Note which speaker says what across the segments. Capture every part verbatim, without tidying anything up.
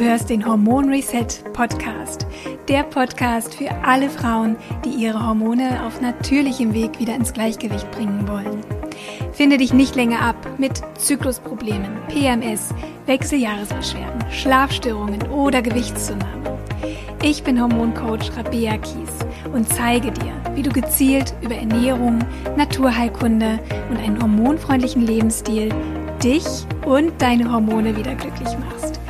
Speaker 1: hörst den Hormon Reset Podcast. Der Podcast für alle Frauen, die ihre Hormone auf natürlichem Weg wieder ins Gleichgewicht bringen wollen. Finde dich nicht länger ab mit Zyklusproblemen, P M S, Wechseljahresbeschwerden, Schlafstörungen oder Gewichtszunahme. Ich bin Hormoncoach Rabea Kies und zeige dir, wie du gezielt über Ernährung, Naturheilkunde und einen hormonfreundlichen Lebensstil dich und deine Hormone wieder glücklich machst.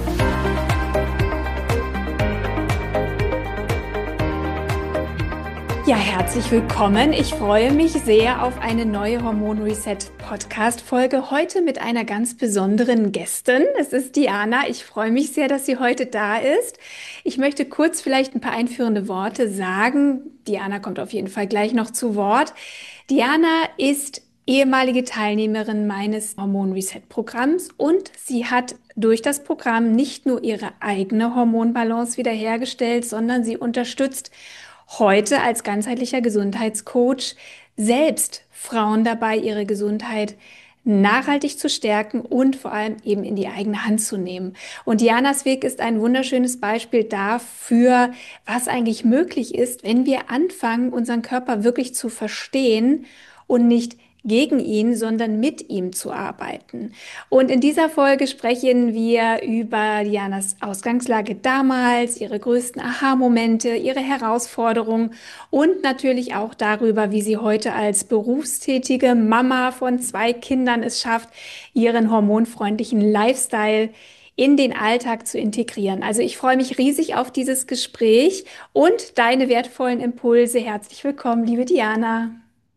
Speaker 1: Ja, herzlich willkommen. Ich freue mich sehr auf eine neue Hormon Reset Podcast Folge. Heute mit einer ganz besonderen Gästin. Es ist Diana. Ich freue mich sehr, dass sie heute da ist. Ich möchte kurz vielleicht ein paar einführende Worte sagen. Diana kommt auf jeden Fall gleich noch zu Wort. Diana ist ehemalige Teilnehmerin meines Hormon Reset Programms und sie hat durch das Programm nicht nur ihre eigene Hormonbalance wiederhergestellt, sondern sie unterstützt heute als ganzheitlicher Gesundheitscoach selbst Frauen dabei, ihre Gesundheit nachhaltig zu stärken und vor allem eben in die eigene Hand zu nehmen. Und Dianas Weg ist ein wunderschönes Beispiel dafür, was eigentlich möglich ist, wenn wir anfangen, unseren Körper wirklich zu verstehen und nicht gegen ihn, sondern mit ihm zu arbeiten. Und in dieser Folge sprechen wir über Dianas Ausgangslage damals, ihre größten Aha-Momente, ihre Herausforderungen und natürlich auch darüber, wie sie heute als berufstätige Mama von zwei Kindern es schafft, ihren hormonfreundlichen Lifestyle in den Alltag zu integrieren. Also ich freue mich riesig auf dieses Gespräch und deine wertvollen Impulse. Herzlich willkommen, liebe Diana.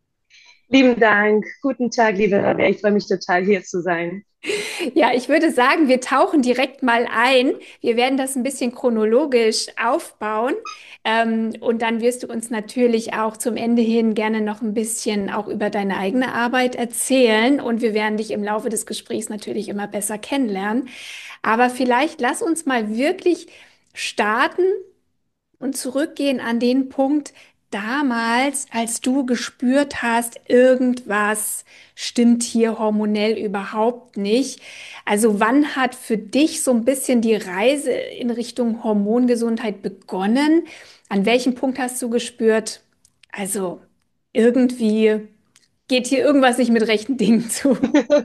Speaker 2: Lieben Dank. Guten Tag, liebe Rabea. Ich freue mich total, hier zu sein.
Speaker 1: Ja, ich würde sagen, wir tauchen direkt mal ein. Wir werden das ein bisschen chronologisch aufbauen. Ähm, und dann wirst du uns natürlich auch zum Ende hin gerne noch ein bisschen auch über deine eigene Arbeit erzählen. Und wir werden dich im Laufe des Gesprächs natürlich immer besser kennenlernen. Aber vielleicht lass uns mal wirklich starten und zurückgehen an den Punkt damals, als du gespürt hast, irgendwas stimmt hier hormonell überhaupt nicht. Also wann hat für dich so ein bisschen die Reise in Richtung Hormongesundheit begonnen? An welchem Punkt hast du gespürt, also irgendwie geht hier irgendwas nicht mit rechten Dingen zu?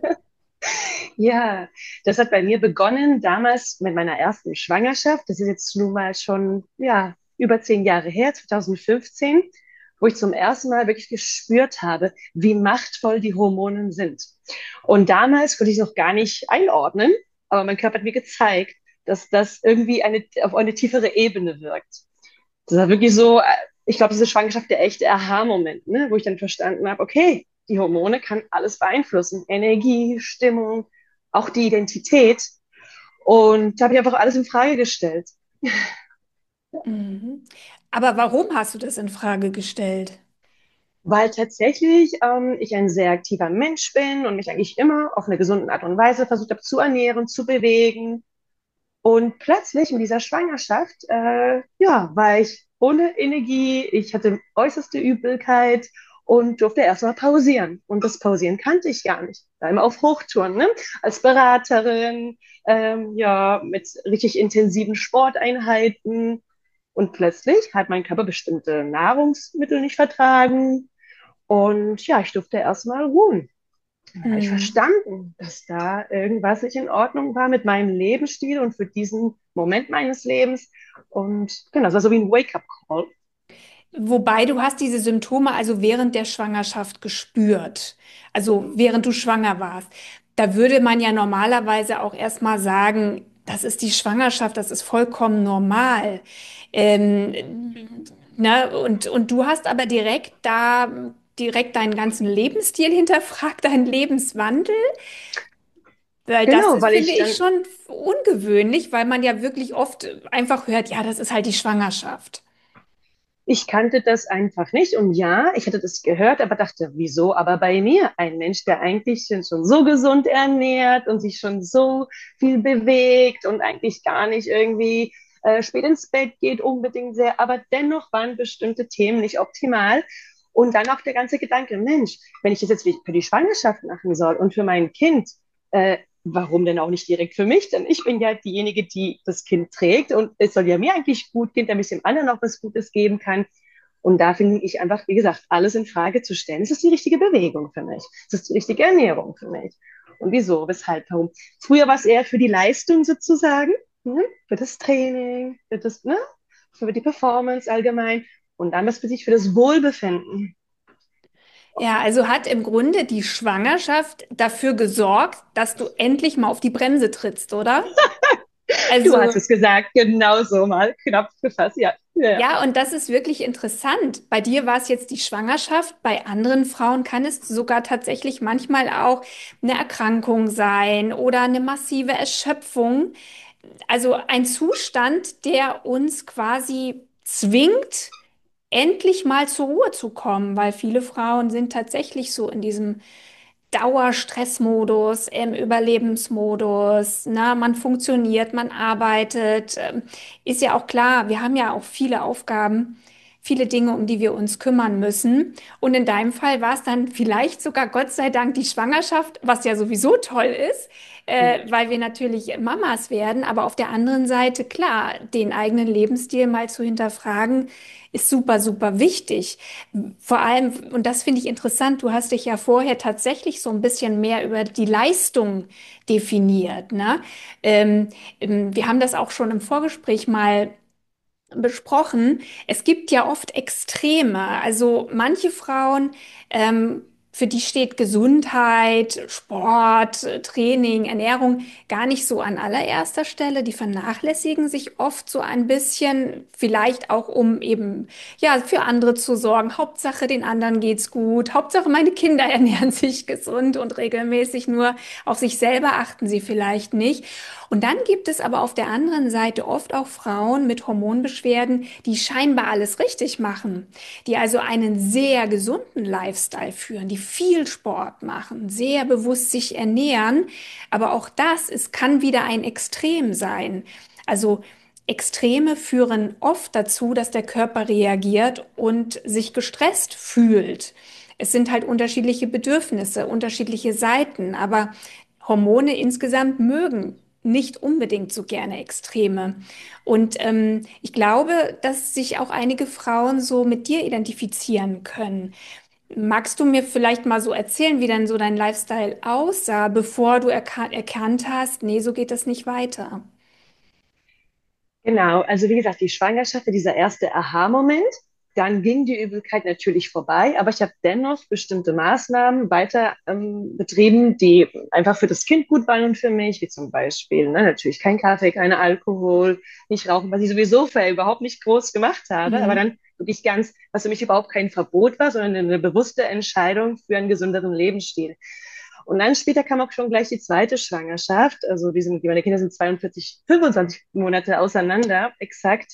Speaker 2: Ja, das hat bei mir begonnen damals mit meiner ersten Schwangerschaft. Das ist jetzt nun mal schon, ja, über zehn Jahre her, zwanzig fünfzehn, wo ich zum ersten Mal wirklich gespürt habe, wie machtvoll die Hormone sind. Und damals konnte ich es noch gar nicht einordnen, aber mein Körper hat mir gezeigt, dass das irgendwie eine, auf eine tiefere Ebene wirkt. Das war wirklich so, äh, ich glaube, diese Schwangerschaft der echte Aha-Moment, ne, wo ich dann verstanden habe, okay, die Hormone kann alles beeinflussen. Energie, Stimmung, auch die Identität. Und da habe ich einfach alles in Frage gestellt.
Speaker 1: Mhm. Aber warum hast du das in Frage gestellt?
Speaker 2: Weil tatsächlich ähm, ich ein sehr aktiver Mensch bin und mich eigentlich immer auf eine gesunde Art und Weise versucht habe zu ernähren, zu bewegen. Und plötzlich in dieser Schwangerschaft, äh, ja, war ich ohne Energie, ich hatte äußerste Übelkeit und durfte erstmal pausieren. Und das Pausieren kannte ich gar nicht. War immer auf Hochtouren, ne? Als Beraterin, ähm, ja, mit richtig intensiven Sporteinheiten. Und plötzlich hat mein Körper bestimmte Nahrungsmittel nicht vertragen. Und ja, ich durfte erstmal ruhen. Dann habe ich
Speaker 1: Mhm.
Speaker 2: verstanden, dass da irgendwas nicht in Ordnung war mit meinem Lebensstil und für diesen Moment meines Lebens. Und genau, das war so wie ein Wake-up-Call.
Speaker 1: Wobei du hast diese Symptome also während der Schwangerschaft gespürt, also während du schwanger warst. Da würde man ja normalerweise auch erstmal sagen, das ist die Schwangerschaft, das ist vollkommen normal. Ähm, ne? Und, und du hast aber direkt da direkt deinen ganzen Lebensstil hinterfragt, deinen Lebenswandel. Weil das
Speaker 2: Genau,
Speaker 1: ist,
Speaker 2: weil
Speaker 1: finde
Speaker 2: ich
Speaker 1: ich,
Speaker 2: dann,
Speaker 1: schon ungewöhnlich, weil man ja wirklich oft einfach hört, ja, das ist halt die Schwangerschaft.
Speaker 2: ich kannte das einfach nicht. Und ja, ich hatte das gehört, aber dachte, wieso? Aber bei mir, ein Mensch, der eigentlich schon so gesund ernährt und sich schon so viel bewegt und eigentlich gar nicht irgendwie äh, spät ins Bett geht, unbedingt sehr, aber dennoch waren bestimmte Themen nicht optimal. Und dann auch der ganze Gedanke, Mensch, wenn ich das jetzt für die Schwangerschaft machen soll und für mein Kind, äh, warum denn auch nicht direkt für mich? Denn ich bin ja diejenige, die das Kind trägt und es soll ja mir eigentlich gut gehen, damit ich dem anderen auch was Gutes geben kann. Und da finde ich einfach, wie gesagt, alles in Frage zu stellen. Ist das die richtige Bewegung für mich? Ist das die richtige Ernährung für mich? Und wieso, weshalb, warum? Früher war es eher für die Leistung sozusagen, ne? Für das Training, für das, ne? Für die Performance allgemein. Und dann was für sich für das Wohlbefinden.
Speaker 1: Ja, also hat im Grunde die Schwangerschaft dafür gesorgt, dass du endlich mal auf die Bremse trittst, oder?
Speaker 2: Du hast
Speaker 1: Also
Speaker 2: es gesagt, genau so mal, knapp gefasst, ja. Ja, ja.
Speaker 1: ja, und das ist wirklich interessant. Bei dir war es jetzt die Schwangerschaft, bei anderen Frauen kann es sogar tatsächlich manchmal auch eine Erkrankung sein oder eine massive Erschöpfung. Also ein Zustand, der uns quasi zwingt, endlich mal zur Ruhe zu kommen, weil viele Frauen sind tatsächlich so in diesem Dauerstressmodus, im Überlebensmodus, na, man funktioniert, man arbeitet, ähm, ist ja auch klar, wir haben ja auch viele Aufgaben, viele Dinge, um die wir uns kümmern müssen. Und in deinem Fall war es dann vielleicht sogar Gott sei Dank die Schwangerschaft, was ja sowieso toll ist, äh,
Speaker 2: Mhm.
Speaker 1: weil wir natürlich Mamas werden. Aber auf der anderen Seite, klar, den eigenen Lebensstil mal zu hinterfragen, ist super, super wichtig. Vor allem, und das finde ich interessant, du hast dich ja vorher tatsächlich so ein bisschen mehr über die Leistung definiert, ne? Ähm, ähm, wir haben das auch schon im Vorgespräch mal besprochen. Es gibt ja oft Extreme. Also manche Frauen, ähm, für die steht Gesundheit, Sport, äh, Training, Ernährung gar nicht so an allererster Stelle. Die vernachlässigen sich oft so ein bisschen, vielleicht auch um eben ja für andere zu sorgen. Hauptsache den anderen geht's gut. Hauptsache meine Kinder ernähren sich gesund und regelmäßig. Nur auf sich selber achten sie vielleicht nicht. Und dann gibt es aber auf der anderen Seite oft auch Frauen mit Hormonbeschwerden, die scheinbar alles richtig machen, die also einen sehr gesunden Lifestyle führen, die viel Sport machen, sehr bewusst sich ernähren. Aber auch das, es kann wieder ein Extrem sein. Also Extreme führen oft dazu, dass der Körper reagiert und sich gestresst fühlt. Es sind halt unterschiedliche Bedürfnisse, unterschiedliche Seiten, aber Hormone insgesamt mögen nicht unbedingt so gerne Extreme. Und ähm, ich glaube, dass sich auch einige Frauen so mit dir identifizieren können. Magst du mir vielleicht mal so erzählen, wie denn so dein Lifestyle aussah, bevor du erka erkannt hast, nee, so geht das nicht weiter?
Speaker 2: Genau, also wie gesagt, die Schwangerschaft war dieser erste Aha-Moment. Dann ging die Übelkeit natürlich vorbei, aber ich habe dennoch bestimmte Maßnahmen weiter ähm, betrieben, die einfach für das Kind gut waren und für mich, wie zum Beispiel ne, natürlich kein Kaffee, kein Alkohol, nicht rauchen, was ich sowieso vorher überhaupt nicht groß gemacht habe, aber
Speaker 1: Mhm.
Speaker 2: dann wirklich ganz, was für mich überhaupt kein Verbot war, sondern eine bewusste Entscheidung für einen gesünderen Lebensstil. Und dann später kam auch schon gleich die zweite Schwangerschaft. Also die sind, meine Kinder sind zweiundvierzig, fünfundzwanzig Monate auseinander, exakt.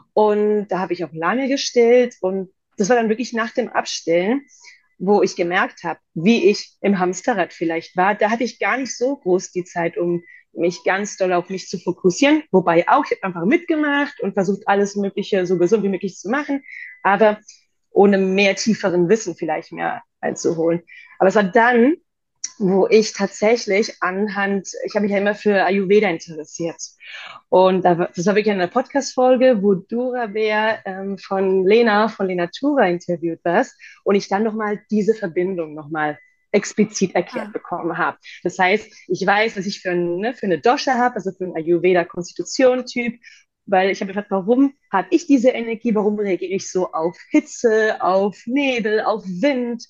Speaker 2: Und da habe ich auch lange gestillt. Und das war dann wirklich nach dem Abstillen, wo ich gemerkt habe, wie ich im Hamsterrad vielleicht war. Da hatte ich gar nicht so groß die Zeit, um mich ganz doll auf mich zu fokussieren. Wobei auch, ich habe einfach mitgemacht und versucht, alles Mögliche so gesund wie möglich zu machen. Aber ohne mehr tieferen Wissen vielleicht mehr einzuholen. Aber es war dann, wo ich tatsächlich anhand, ich habe mich ja immer für Ayurveda interessiert. Und da, das war wirklich eine Podcast-Folge, wo du, Rabea, ähm, von Lena, von Lena Tura interviewt warst und ich dann nochmal diese Verbindung nochmal explizit erklärt
Speaker 1: Ah.
Speaker 2: bekommen habe. Das heißt, ich weiß, was ich für, ein, ne, für eine Dosha habe, also für einen Ayurveda-Konstitution-Typ, weil ich habe gefragt, warum habe ich diese Energie, warum reagiere ich so auf Hitze, auf Nebel, auf Wind,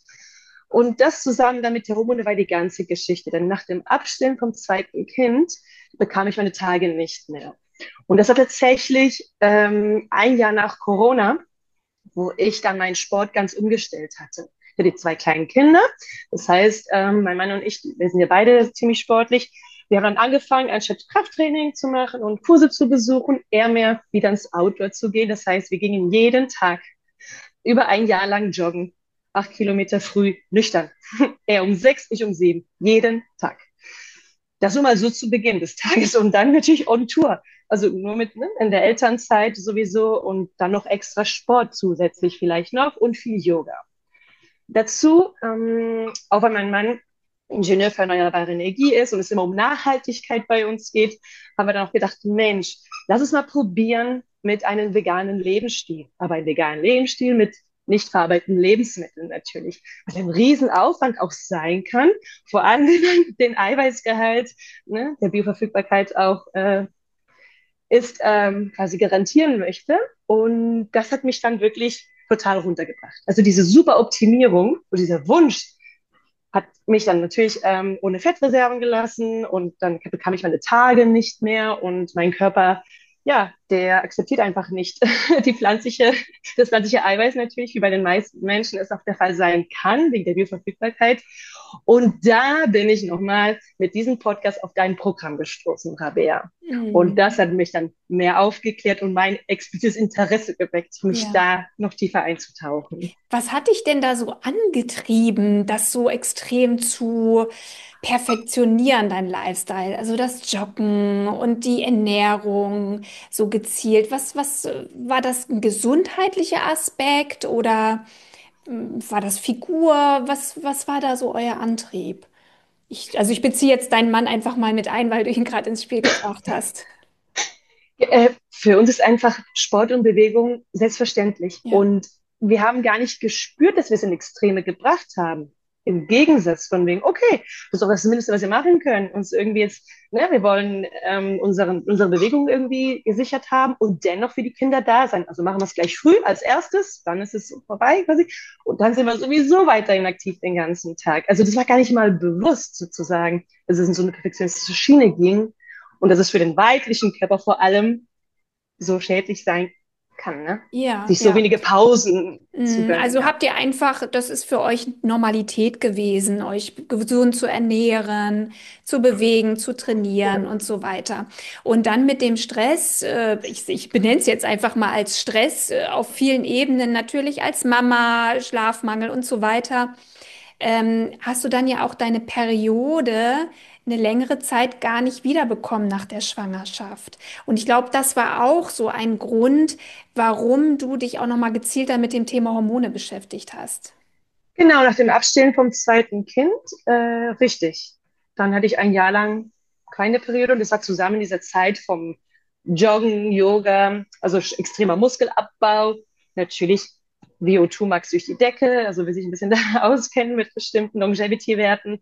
Speaker 2: und das zusammen dann mit der Hormone war die ganze Geschichte. Denn nach dem Abstillen vom zweiten Kind bekam ich meine Tage nicht mehr. Und das war tatsächlich ähm, ein Jahr nach Corona, wo ich dann meinen Sport ganz umgestellt hatte. Für die zwei kleinen Kinder. Das heißt, ähm, mein Mann und ich, wir sind ja beide ziemlich sportlich. Wir haben dann angefangen, anstatt Krafttraining zu machen und Kurse zu besuchen, eher mehr wieder ins Outdoor zu gehen. Das heißt, wir gingen jeden Tag über ein Jahr lang joggen. Acht Kilometer früh, nüchtern. Er um sechs, ich um sieben. Jeden Tag. Das nur mal so zu Beginn des Tages und dann natürlich on Tour. Also nur mit ne, in der Elternzeit sowieso und dann noch extra Sport zusätzlich vielleicht noch und viel Yoga. Dazu, ähm, auch weil mein Mann Ingenieur für erneuerbare Energie ist und es immer um Nachhaltigkeit bei uns geht, haben wir dann auch gedacht, Mensch, lass uns mal probieren mit einem veganen Lebensstil. Aber ein veganen Lebensstil mit nicht verarbeiteten Lebensmitteln natürlich. Was ein Riesenaufwand auch sein kann. Vor allem, wenn man den Eiweißgehalt, ne, der Bioverfügbarkeit auch äh, ist, ähm, quasi garantieren möchte. Und das hat mich dann wirklich total runtergebracht. Also diese super Optimierung und dieser Wunsch, hat mich dann natürlich ähm, ohne Fettreserven gelassen und dann bekam ich meine Tage nicht mehr und mein Körper, ja, der akzeptiert einfach nicht die pflanzliche, das pflanzliche Eiweiß natürlich, wie bei den meisten Menschen es auch der Fall sein kann, wegen der Bioverfügbarkeit. Und da bin ich nochmal mit diesem Podcast auf dein Programm gestoßen, Rabea. Und das
Speaker 1: Mhm.
Speaker 2: hat mich dann mehr aufgeklärt und mein explizites Interesse geweckt, mich
Speaker 1: Ja.
Speaker 2: da noch tiefer einzutauchen.
Speaker 1: Was hat dich denn da so angetrieben, das so extrem zu perfektionieren, dein Lifestyle? Also das Joggen und die Ernährung so gezielt. Was, was äh, war das ein gesundheitlicher Aspekt oder mm, war das Figur? Was, was war da so euer Antrieb? Ich, also ich beziehe jetzt deinen Mann einfach mal mit ein, weil du ihn gerade ins Spiel gebracht hast.
Speaker 2: Äh, für uns ist einfach Sport und Bewegung selbstverständlich.
Speaker 1: Ja.
Speaker 2: Und wir haben gar nicht gespürt, dass wir es in Extreme gebracht haben. Im Gegensatz von wegen, okay, das ist doch das Mindeste, was wir machen können. Uns irgendwie jetzt, ne, wir wollen ähm, unseren, unsere Bewegung irgendwie gesichert haben und dennoch für die Kinder da sein. Also machen wir es gleich früh als erstes, dann ist es vorbei quasi. Und dann sind wir sowieso weiterhin aktiv den ganzen Tag. Also das war gar nicht mal bewusst sozusagen, dass es in so eine perfektionistische Schiene ging und dass es für den weiblichen Körper vor allem so schädlich sein kann, ne?
Speaker 1: Ja,
Speaker 2: Sich so
Speaker 1: ja.
Speaker 2: wenige Pausen zu
Speaker 1: Mm,
Speaker 2: gönnen,
Speaker 1: Also
Speaker 2: ja.
Speaker 1: habt ihr einfach, das ist für euch Normalität gewesen, euch gesund zu ernähren, zu bewegen, zu trainieren
Speaker 2: Ja,
Speaker 1: und so weiter. Und dann mit dem Stress, äh, ich, ich benenne es jetzt einfach mal als Stress, äh, auf vielen Ebenen, natürlich als Mama, Schlafmangel und so weiter, ähm, hast du dann ja auch deine Periode eine längere Zeit gar nicht wiederbekommen nach der Schwangerschaft. Und ich glaube, das war auch so ein Grund, warum du dich auch noch mal gezielter mit dem Thema Hormone beschäftigt hast.
Speaker 2: genau, nach dem Abstillen vom zweiten Kind, äh, richtig. Dann hatte ich ein Jahr lang keine Periode und das war zusammen in dieser Zeit vom Joggen, Yoga, also sch- extremer Muskelabbau, natürlich V O zwei Max durch die Decke, also wer sich ein bisschen da auskennen mit bestimmten Longevity-Werten,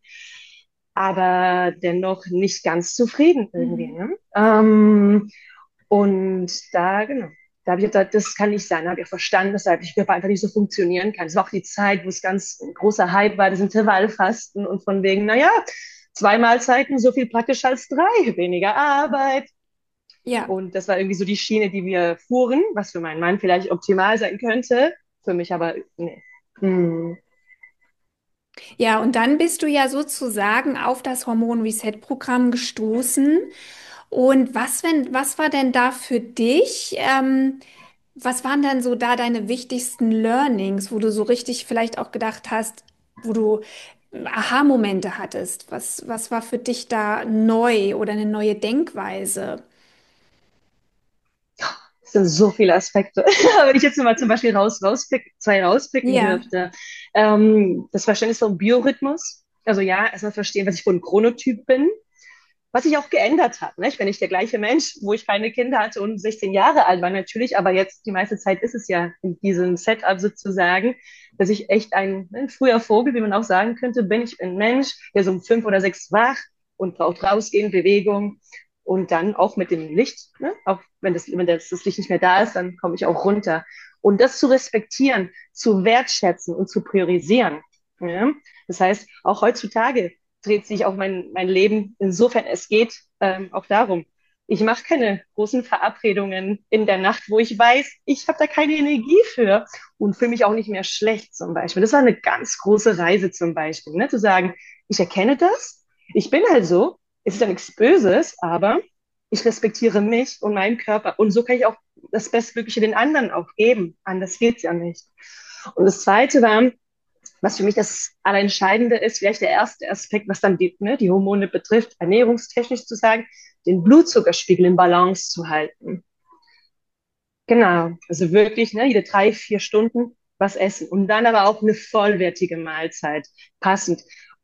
Speaker 2: aber dennoch nicht ganz zufrieden irgendwie.
Speaker 1: Mhm.
Speaker 2: Ne? Ähm, und da, genau, da habe ich gesagt, das kann nicht sein. Da habe ich auch verstanden, weshalb ich Körper einfach nicht so funktionieren kann. Es war auch die Zeit, wo es ganz ein großer Hype war, das Intervallfasten und von wegen, naja, zwei Mahlzeiten so viel praktischer als drei, weniger Arbeit.
Speaker 1: Ja.
Speaker 2: Und das war irgendwie so die Schiene, die wir fuhren, was für meinen Mann vielleicht optimal sein könnte, für mich aber, nee. Hm.
Speaker 1: Ja, und dann bist du ja sozusagen auf das Hormon-Reset-Programm gestoßen. Und was, wenn, was war denn da für dich? Ähm, was waren denn so da deine wichtigsten Learnings, wo du so richtig vielleicht auch gedacht hast, wo du Aha-Momente hattest? Was, was war für dich da neu oder eine neue Denkweise?
Speaker 2: Es sind so viele Aspekte. Aber wenn ich jetzt mal zum Beispiel raus, rauspick, zwei rauspicken
Speaker 1: Ja,
Speaker 2: dürfte. Ähm, das Verständnis vom Biorhythmus. Also ja, erstmal verstehen, was ich für ein Chronotyp bin, was sich auch geändert hat. Ne? Ich bin nicht der gleiche Mensch, wo ich keine Kinder hatte und sechzehn Jahre alt war natürlich, aber jetzt die meiste Zeit ist es ja in diesem Setup sozusagen, dass ich echt ein, ein früher Vogel, wie man auch sagen könnte, bin. Ich ein Mensch, der so um fünf oder sechs wach und braucht rausgehen, Bewegung und dann auch mit dem Licht, ne? Auch wenn das, wenn das, das Licht nicht mehr da ist, dann komme ich auch runter. Und das zu respektieren, zu wertschätzen und zu priorisieren. Ja? Das heißt, auch heutzutage dreht sich auch mein, mein Leben, insofern es geht, ähm, auch darum. Ich mache keine großen Verabredungen in der Nacht, wo ich weiß, ich habe da keine Energie für und fühle mich auch nicht mehr schlecht zum Beispiel. Das war eine ganz große Reise zum Beispiel, ne? Zu sagen, ich erkenne das, ich bin halt so, es ist ja nichts Böses, aber ich respektiere mich und meinen Körper und so kann ich auch das Bestmögliche den anderen auch geben. Anders geht's ja nicht. Und das Zweite war, was für mich das Allerentscheidende ist, vielleicht der erste Aspekt, was dann die, ne, die Hormone betrifft, ernährungstechnisch zu sagen, den Blutzuckerspiegel in Balance zu halten. Genau, also wirklich ne, jede drei, vier Stunden was essen und dann aber auch eine vollwertige Mahlzeit, passend.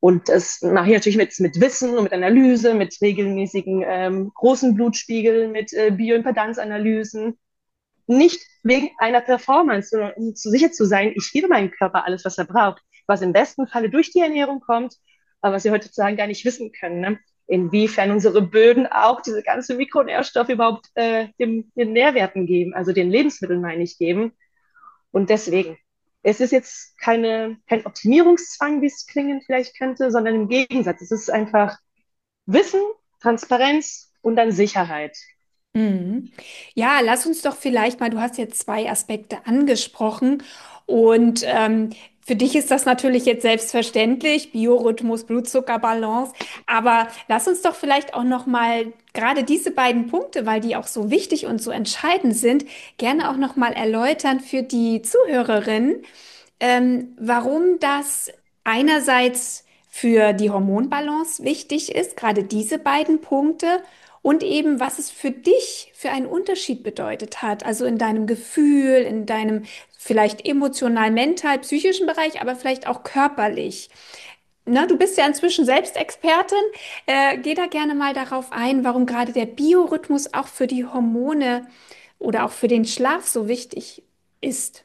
Speaker 2: Und das mache ich natürlich mit, mit Wissen und mit Analyse, mit regelmäßigen ähm, großen Blutspiegeln, mit äh, Bioimpedanzanalysen. Nicht wegen einer Performance, sondern um zu sicher zu sein, ich gebe meinem Körper alles, was er braucht, was im besten Falle durch die Ernährung kommt, aber was wir heutzutage gar nicht wissen können. Ne? Inwiefern unsere Böden auch diese ganzen Mikronährstoffe überhaupt äh, dem, den Nährwerten geben, also den Lebensmitteln meine ich geben. Und deswegen, es ist jetzt keine, kein Optimierungszwang, wie es klingen vielleicht könnte, sondern im Gegensatz, es ist einfach Wissen, Transparenz und dann Sicherheit.
Speaker 1: Mhm. Ja, lass uns doch vielleicht mal, du hast jetzt zwei Aspekte angesprochen und ähm, für dich ist das natürlich jetzt selbstverständlich, Biorhythmus, Blutzuckerbalance, aber lass uns doch vielleicht auch noch mal gerade diese beiden Punkte, weil die auch so wichtig und so entscheidend sind, gerne auch noch mal erläutern für die Zuhörerinnen, ähm, warum das einerseits für die Hormonbalance wichtig ist, gerade diese beiden Punkte, und eben, was es für dich für einen Unterschied bedeutet hat, also in deinem Gefühl, in deinem vielleicht emotional, mental, psychischen Bereich, aber vielleicht auch körperlich. Na, du bist ja inzwischen selbst Expertin. Äh, geh da gerne mal darauf ein, warum gerade der Biorhythmus auch für die Hormone oder auch für den Schlaf so wichtig ist.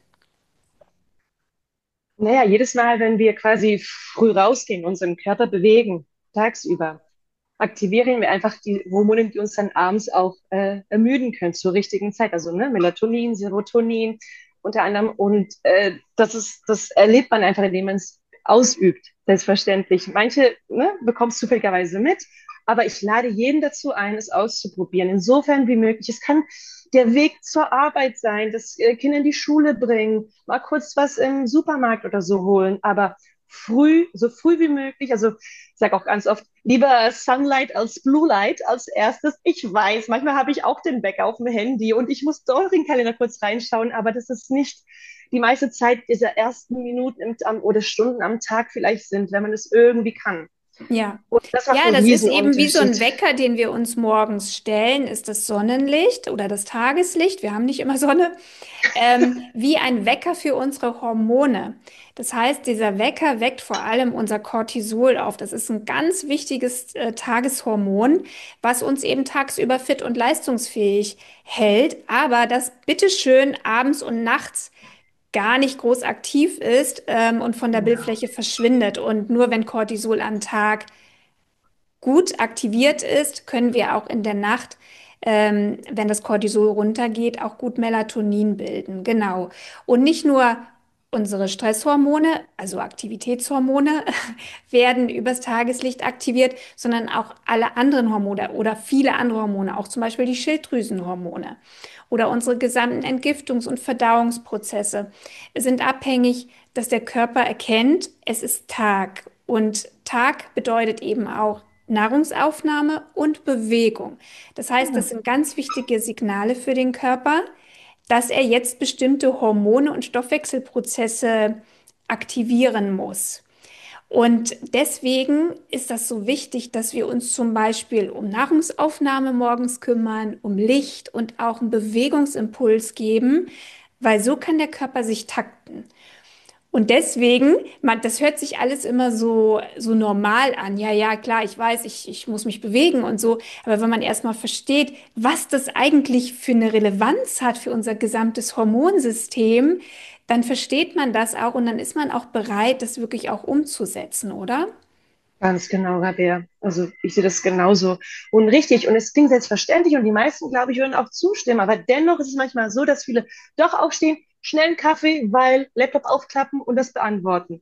Speaker 2: Naja, jedes Mal, wenn wir quasi früh rausgehen, unseren Körper bewegen, tagsüber, aktivieren wir einfach die Hormone, die uns dann abends auch äh, ermüden können zur richtigen Zeit. Also ne, Melatonin, Serotonin unter anderem. Und äh, das ist, das erlebt man einfach, indem man es ausübt, selbstverständlich. Manche ne, bekommen es zufälligerweise mit, aber ich lade jeden dazu ein, es auszuprobieren, insofern wie möglich. Es kann der Weg zur Arbeit sein, das äh, Kinder in die Schule bringen, mal kurz was im Supermarkt oder so holen, aber früh, so früh wie möglich, also ich sage auch ganz oft, lieber Sunlight als Blue Light als erstes. Ich weiß, manchmal habe ich auch den Wecker auf dem Handy und ich muss doch in den Kalender kurz reinschauen, aber das ist nicht die meiste Zeit dieser ersten Minuten im, am, oder Stunden am Tag vielleicht sind, wenn man es irgendwie kann.
Speaker 1: Ja.
Speaker 2: Und das macht
Speaker 1: Ja,
Speaker 2: einen
Speaker 1: das ist eben wie so ein
Speaker 2: Riesenunterschied.
Speaker 1: Wecker, den wir uns morgens stellen, ist das Sonnenlicht oder das Tageslicht. Wir haben nicht immer Sonne. Ähm, wie ein Wecker für unsere Hormone. Das heißt, dieser Wecker weckt vor allem unser Cortisol auf. Das ist ein ganz wichtiges äh, Tageshormon, was uns eben tagsüber fit und leistungsfähig hält, aber das bitteschön abends und nachts gar nicht groß aktiv ist, ähm, und von der
Speaker 2: Genau.
Speaker 1: Bildfläche verschwindet. Und nur wenn Cortisol am Tag gut aktiviert ist, können wir auch in der Nacht, ähm, wenn das Cortisol runtergeht, auch gut Melatonin bilden. Genau. Und nicht nur unsere Stresshormone, also Aktivitätshormone, werden übers Tageslicht aktiviert, sondern auch alle anderen Hormone oder viele andere Hormone, auch zum Beispiel die Schilddrüsenhormone oder unsere gesamten Entgiftungs- und Verdauungsprozesse sind abhängig, dass der Körper erkennt, es ist Tag. Und Tag bedeutet eben auch Nahrungsaufnahme und Bewegung. Das heißt, das
Speaker 2: Ja.
Speaker 1: sind ganz wichtige Signale für den Körper, dass er jetzt bestimmte Hormone und Stoffwechselprozesse aktivieren muss. Und deswegen ist das so wichtig, dass wir uns zum Beispiel um Nahrungsaufnahme morgens kümmern, um Licht und auch einen Bewegungsimpuls geben, weil so kann der Körper sich takten. Und deswegen, man, das hört sich alles immer so, so normal an. Ja, ja, klar, ich weiß, ich, ich muss mich bewegen und so. Aber wenn man erstmal versteht, was das eigentlich für eine Relevanz hat für unser gesamtes Hormonsystem, dann versteht man das auch und dann ist man auch bereit, das wirklich auch umzusetzen, oder?
Speaker 2: Ganz genau, Rabea. Also ich sehe das genauso. Und richtig, und es klingt selbstverständlich und die meisten, glaube ich, würden auch zustimmen. Aber dennoch ist es manchmal so, dass viele doch aufstehen, schnell einen Kaffee, weil Laptop aufklappen und das beantworten.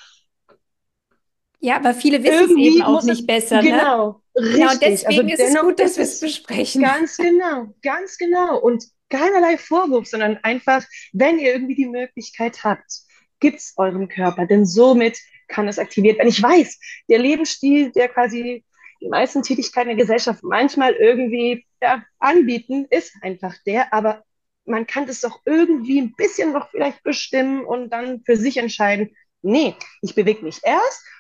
Speaker 1: Ja, aber viele wissen es eben
Speaker 2: Irgendwie
Speaker 1: auch
Speaker 2: muss
Speaker 1: nicht
Speaker 2: es,
Speaker 1: besser, ne?
Speaker 2: genau,
Speaker 1: Genau, und
Speaker 2: richtig. Also
Speaker 1: deswegen ist es
Speaker 2: dennoch
Speaker 1: gut, dass
Speaker 2: ist
Speaker 1: wir es
Speaker 2: es
Speaker 1: besprechen.
Speaker 2: ganz genau, ganz genau. Und keinerlei Vorwurf, sondern einfach, wenn ihr irgendwie die Möglichkeit habt, gibt's eurem Körper, denn somit kann es aktiviert werden. Ich weiß, der Lebensstil, der quasi die meisten Tätigkeiten der Gesellschaft manchmal irgendwie ja, anbieten, ist einfach der, aber man kann das doch irgendwie ein bisschen noch vielleicht bestimmen und dann für sich entscheiden, nee, ich bewege mich erst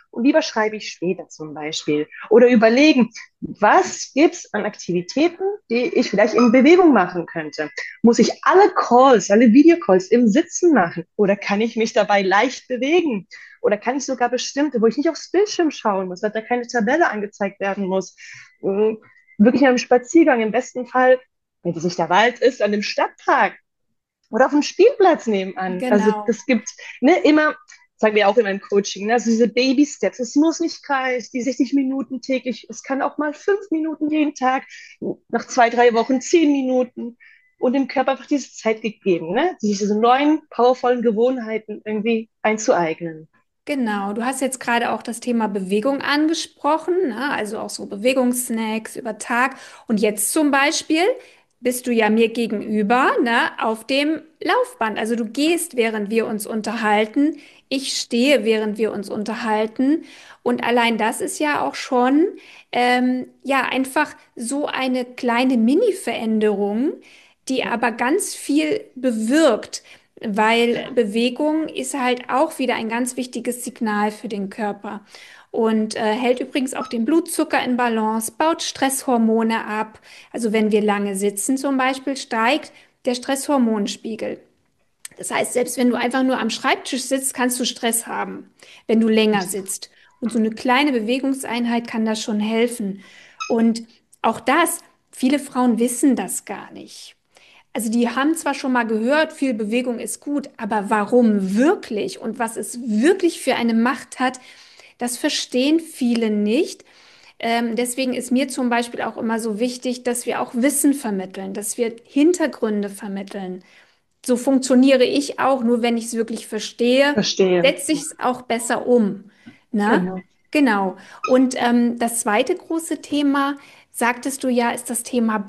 Speaker 2: und lieber schreibe ich später zum Beispiel. Oder überlegen, was gibt's an Aktivitäten, die ich vielleicht in Bewegung machen könnte? Muss ich alle Calls, alle Videocalls im Sitzen machen? Oder kann ich mich dabei leicht bewegen? Oder kann ich sogar bestimmte, wo ich nicht aufs Bildschirm schauen muss, dass da keine Tabelle angezeigt werden muss, mh, wirklich an einem Spaziergang, im besten Fall, wenn es nicht der Wald ist, an dem Stadtpark oder auf dem Spielplatz nebenan. Also
Speaker 1: Genau.
Speaker 2: das gibt ne, immer, sagen wir auch in meinem Coaching, ne, also diese Baby-Steps. Es muss nicht gleich die sechzig Minuten täglich, es kann auch mal fünf Minuten jeden Tag, nach zwei, drei Wochen zehn Minuten und dem Körper einfach diese Zeit gegeben, ne, sich diese neuen, powervollen Gewohnheiten irgendwie einzueignen.
Speaker 1: Genau, du hast jetzt gerade auch das Thema Bewegung angesprochen, ne? Also auch so Bewegungssnacks über Tag. Und jetzt zum Beispiel bist du ja mir gegenüber, ne, auf dem Laufband. Also du gehst, während wir uns unterhalten. Ich stehe, während wir uns unterhalten. Und allein das ist ja auch schon, ähm, ja, einfach so eine kleine Mini-Veränderung, die aber ganz viel bewirkt. Weil Bewegung ist halt auch wieder ein ganz wichtiges Signal für den Körper und äh, hält übrigens auch den Blutzucker in Balance, baut Stresshormone ab. Also wenn wir lange sitzen zum Beispiel, steigt der Stresshormonspiegel. Das heißt, selbst wenn du einfach nur am Schreibtisch sitzt, kannst du Stress haben, wenn du länger sitzt. Und so eine kleine Bewegungseinheit kann da schon helfen. Und auch das, viele Frauen wissen das gar nicht. Also die haben zwar schon mal gehört, viel Bewegung ist gut, aber warum wirklich und was es wirklich für eine Macht hat, das verstehen viele nicht. Ähm, deswegen ist mir zum Beispiel auch immer so wichtig, dass wir auch Wissen vermitteln, dass wir Hintergründe vermitteln. So funktioniere ich auch, nur wenn ich es wirklich verstehe,
Speaker 2: Verstehe.
Speaker 1: setze ich es auch besser um. Ne?
Speaker 2: Genau.
Speaker 1: Genau. Und ähm, das zweite große Thema, sagtest du ja, ist das Thema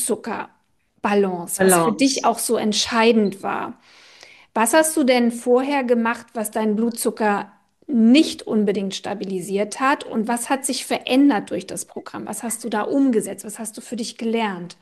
Speaker 1: Blutzuckerbalance, was für dich
Speaker 2: Balance.
Speaker 1: auch so entscheidend war. Was hast du denn vorher gemacht, was deinen Blutzucker nicht unbedingt stabilisiert hat? Und was hat sich verändert durch das Programm? Was hast du da umgesetzt? Was hast du für dich gelernt?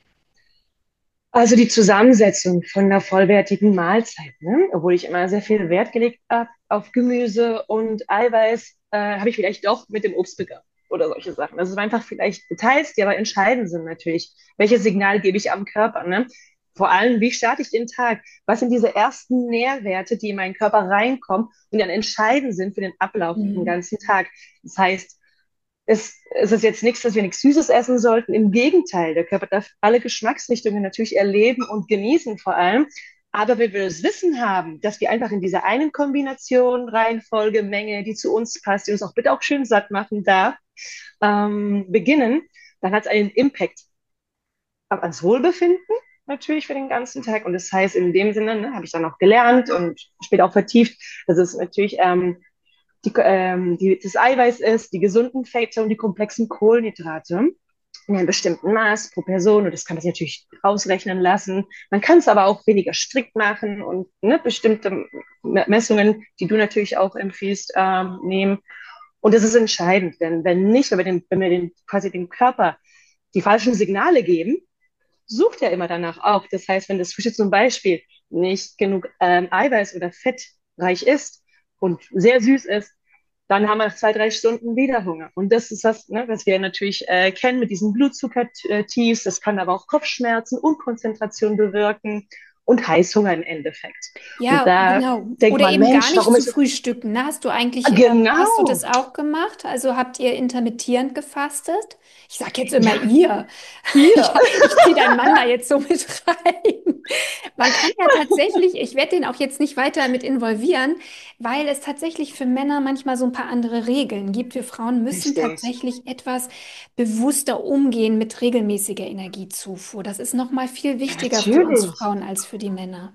Speaker 2: Also die Zusammensetzung von einer vollwertigen Mahlzeit, ne? Obwohl ich immer sehr viel Wert gelegt habe auf Gemüse und Eiweiß, äh, habe ich vielleicht doch mit dem Obst begonnen oder solche Sachen. Also es waren einfach vielleicht Details, die aber entscheidend sind natürlich. Welches Signal gebe ich am Körper, ne? Vor allem, wie starte ich den Tag? Was sind diese ersten Nährwerte, die in meinen Körper reinkommen und dann entscheidend sind für den Ablauf im
Speaker 1: Mhm.
Speaker 2: ganzen Tag? Das heißt, es, es ist jetzt nichts, dass wir nichts Süßes essen sollten. Im Gegenteil, der Körper darf alle Geschmacksrichtungen natürlich erleben und genießen vor allem. Aber wenn wir das Wissen haben, dass wir einfach in dieser einen Kombination, Reihenfolge, Menge, die zu uns passt, die uns auch bitte auch schön satt machen darf, ähm, beginnen, dann hat es einen Impact ans Wohlbefinden natürlich für den ganzen Tag. Und das heißt, in dem Sinne ne, habe ich dann auch gelernt und später auch vertieft, dass es natürlich ähm, die, ähm, die, das Eiweiß ist, die gesunden Fette und die komplexen Kohlenhydrate in einem bestimmten Maß pro Person. Und das kann man sich natürlich ausrechnen lassen. Man kann es aber auch weniger strikt machen und ne, bestimmte Messungen, die du natürlich auch empfiehlst, ähm, nehmen. Und das ist entscheidend, denn wenn nicht, wenn wir, den, wenn wir den, quasi dem Körper die falschen Signale geben, sucht er immer danach auch. Das heißt, wenn das Frühstück zum Beispiel nicht genug ähm, Eiweiß oder Fett reich ist und sehr süß ist, dann haben wir nach zwei, drei Stunden wieder Hunger. Und das ist das, ne, was wir natürlich äh, kennen mit diesen Blutzuckertiefs. Das kann aber auch Kopfschmerzen, Unkonzentration bewirken und Heißhunger im Endeffekt. Und
Speaker 1: Ja,
Speaker 2: da
Speaker 1: genau.
Speaker 2: denkt
Speaker 1: Oder
Speaker 2: man,
Speaker 1: eben gar
Speaker 2: Mensch,
Speaker 1: nicht
Speaker 2: warum
Speaker 1: zu
Speaker 2: ist es
Speaker 1: frühstücken. Ne? Hast du eigentlich, äh, hast du
Speaker 2: genau?
Speaker 1: das auch gemacht? Also habt ihr intermittierend gefastet? Ich sag jetzt immer
Speaker 2: Ja,
Speaker 1: ihr. Ich,
Speaker 2: hier.
Speaker 1: ich ziehe deinen Mann da jetzt so mit rein. Man kann ja tatsächlich, ich werde den auch jetzt nicht weiter mit involvieren, weil es tatsächlich für Männer manchmal so ein paar andere Regeln gibt. Wir Frauen müssen
Speaker 2: Richtig.
Speaker 1: tatsächlich etwas bewusster umgehen mit regelmäßiger Energiezufuhr. Das ist noch mal viel
Speaker 2: Ja,
Speaker 1: wichtiger für uns
Speaker 2: natürlich.
Speaker 1: Frauen als für die Männer.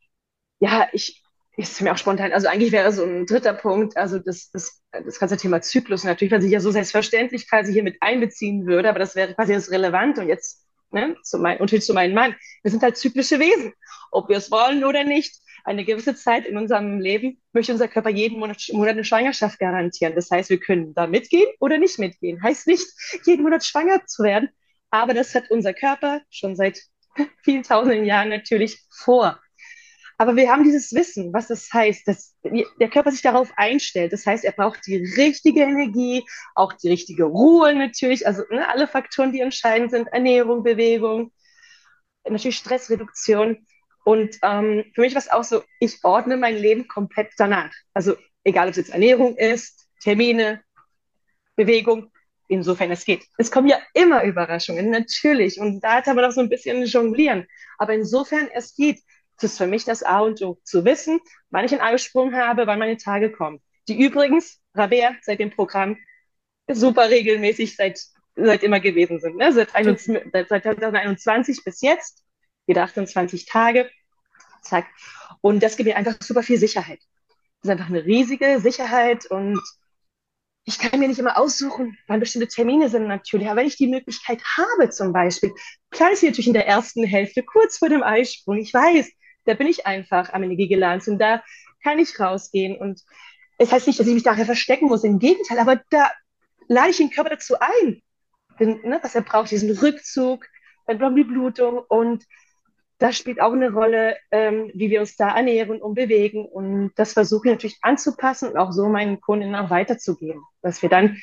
Speaker 2: Ja, ich, ist mir auch spontan, also eigentlich wäre so ein dritter Punkt, also das, das, das ganze Thema Zyklus natürlich, was ich ja so selbstverständlich quasi hier mit einbeziehen würde, aber das wäre quasi das Relevante und jetzt, ne, zu mein, Unterschied zu meinem Mann, wir sind halt zyklische Wesen, ob wir es wollen oder nicht. Eine gewisse Zeit in unserem Leben möchte unser Körper jeden Monat, Monat eine Schwangerschaft garantieren. Das heißt, wir können da mitgehen oder nicht mitgehen. Heißt nicht, jeden Monat schwanger zu werden, aber das hat unser Körper schon seit vielen tausenden Jahren natürlich vor. Aber wir haben dieses Wissen, was das heißt, dass der Körper sich darauf einstellt. Das heißt, er braucht die richtige Energie, auch die richtige Ruhe natürlich, also ne, alle Faktoren, die entscheidend sind, Ernährung, Bewegung, natürlich Stressreduktion. Und ähm, für mich war es auch so, ich ordne mein Leben komplett danach. Also egal, ob es jetzt Ernährung ist, Termine, Bewegung, insofern es geht. Es kommen ja immer Überraschungen, natürlich. Und da kann man auch so ein bisschen jonglieren. Aber insofern es geht, das ist für mich das A und O, zu wissen, wann ich einen Eisprung habe, wann meine Tage kommen. Die übrigens, Rabea, seit dem Programm super regelmäßig seit, seit immer gewesen sind. Ne? Seit, seit zwanzig einundzwanzig bis jetzt, wieder achtundzwanzig Tage, zack. Und das gibt mir einfach super viel Sicherheit. Das ist einfach eine riesige Sicherheit und ich kann mir nicht immer aussuchen, wann bestimmte Termine sind natürlich, aber wenn ich die Möglichkeit habe zum Beispiel, klar ist sie natürlich in der ersten Hälfte, kurz vor dem Eisprung, ich weiß, da bin ich einfach am Energie gelandet und da kann ich rausgehen und es heißt nicht, dass ich mich daher verstecken muss, im Gegenteil, aber da lade ich den Körper dazu ein, den, ne, was er braucht, diesen Rückzug, dann braucht die Blutung und das spielt auch eine Rolle, ähm, wie wir uns da ernähren und bewegen. Und das versuche ich natürlich anzupassen und auch so meinen Kunden auch weiterzugeben, dass wir dann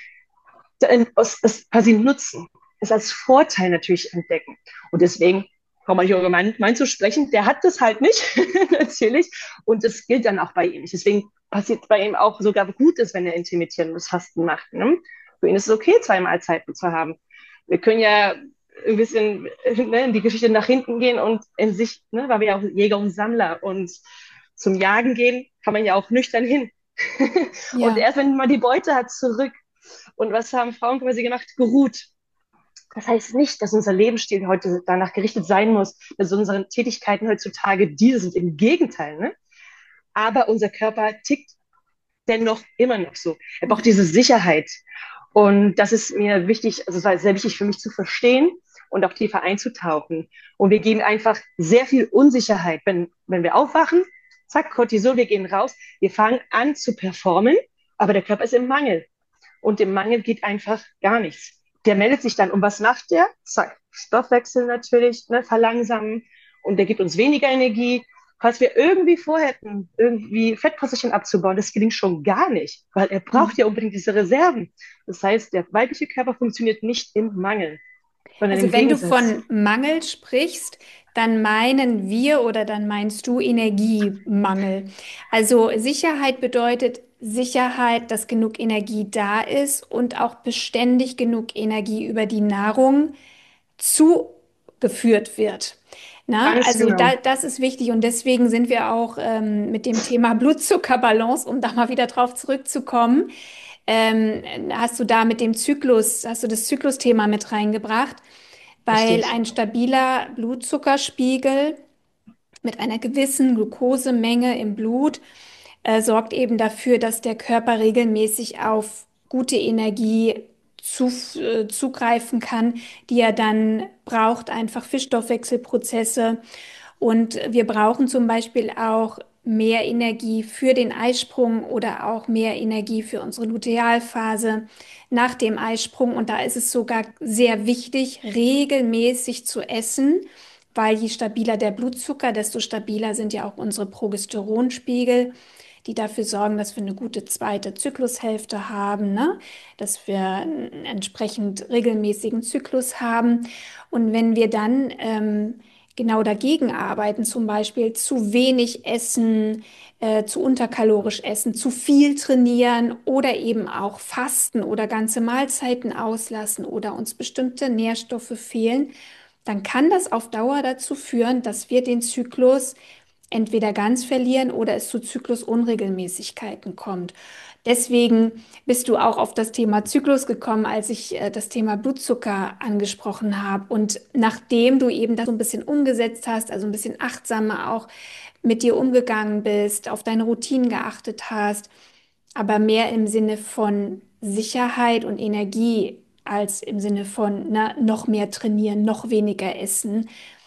Speaker 2: das quasi nutzen, es als Vorteil natürlich entdecken. Und deswegen kommt man hier über meinen Mann zu sprechen, der hat das halt nicht, natürlich. Und das gilt dann auch bei ihm. Deswegen passiert bei ihm auch sogar Gutes, wenn er intermittierendes Fasten macht. Ne? Für ihn ist es okay, zwei Mahlzeiten zu haben. Wir können ja ein bisschen ne, in die Geschichte nach hinten gehen und in sich, ne, weil wir ja auch Jäger und Sammler und zum Jagen gehen, kann man ja auch nüchtern hin. Und
Speaker 1: Ja.
Speaker 2: erst wenn man die Beute hat, zurück. Und was haben Frauen quasi gemacht? Geruht. Das heißt nicht, dass unser Lebensstil heute danach gerichtet sein muss, dass unsere Tätigkeiten heutzutage diese sind. Im Gegenteil, ne? Aber unser Körper tickt dennoch immer noch so. Er braucht diese Sicherheit. Und das ist mir wichtig, also es war sehr wichtig für mich zu verstehen und auch tiefer einzutauchen. Und wir geben einfach sehr viel Unsicherheit, wenn, wenn wir aufwachen, zack, Cortisol, wir gehen raus, wir fangen an zu performen, aber der Körper ist im Mangel. Und im Mangel geht einfach gar nichts. Der meldet sich dann. Und was macht der? Zack, Stoffwechsel natürlich, ne, verlangsamen. Und der gibt uns weniger Energie. Falls wir irgendwie vorhätten, irgendwie Fettprässchen abzubauen, das gelingt schon gar nicht, weil er braucht ja unbedingt diese Reserven. Das heißt, der weibliche Körper funktioniert nicht im Mangel, sondern im
Speaker 1: Also wenn du
Speaker 2: Gegensatz.
Speaker 1: von Mangel sprichst, dann meinen wir oder dann meinst du Energiemangel. Also Sicherheit bedeutet Sicherheit, dass genug Energie da ist und auch beständig genug Energie über die Nahrung zugeführt wird. Na,
Speaker 2: Ganz
Speaker 1: also
Speaker 2: genau.
Speaker 1: da, das ist wichtig und deswegen sind wir auch ähm, mit dem Thema Blutzuckerbalance, um da mal wieder drauf zurückzukommen, ähm, hast du da mit dem Zyklus, hast du das Zyklusthema mit reingebracht, weil
Speaker 2: Richtig.
Speaker 1: ein stabiler Blutzuckerspiegel mit einer gewissen Glukosemenge im Blut äh, sorgt eben dafür, dass der Körper regelmäßig auf gute Energie zu, äh, zugreifen kann, die er dann braucht, einfach für Stoffwechselprozesse. Und wir brauchen zum Beispiel auch mehr Energie für den Eisprung oder auch mehr Energie für unsere Lutealphase nach dem Eisprung. Und da ist es sogar sehr wichtig, regelmäßig zu essen, weil je stabiler der Blutzucker, desto stabiler sind ja auch unsere Progesteronspiegel, die dafür sorgen, dass wir eine gute zweite Zyklushälfte haben, ne? Dass wir einen entsprechend regelmäßigen Zyklus haben. Und wenn wir dann ähm, genau dagegen arbeiten, zum Beispiel zu wenig essen, äh, zu unterkalorisch essen, zu viel trainieren oder eben auch fasten oder ganze Mahlzeiten auslassen oder uns bestimmte Nährstoffe fehlen, dann kann das auf Dauer dazu führen, dass wir den Zyklus entweder ganz verlieren oder es zu Zyklusunregelmäßigkeiten kommt. Deswegen bist du auch auf das Thema Zyklus gekommen, als ich äh, das Thema Blutzucker angesprochen habe. Und nachdem du eben das so ein bisschen umgesetzt hast, also ein bisschen achtsamer auch mit dir umgegangen bist, auf deine Routinen geachtet hast, aber mehr im Sinne von Sicherheit und Energie als im Sinne von na, noch mehr trainieren, noch weniger essen,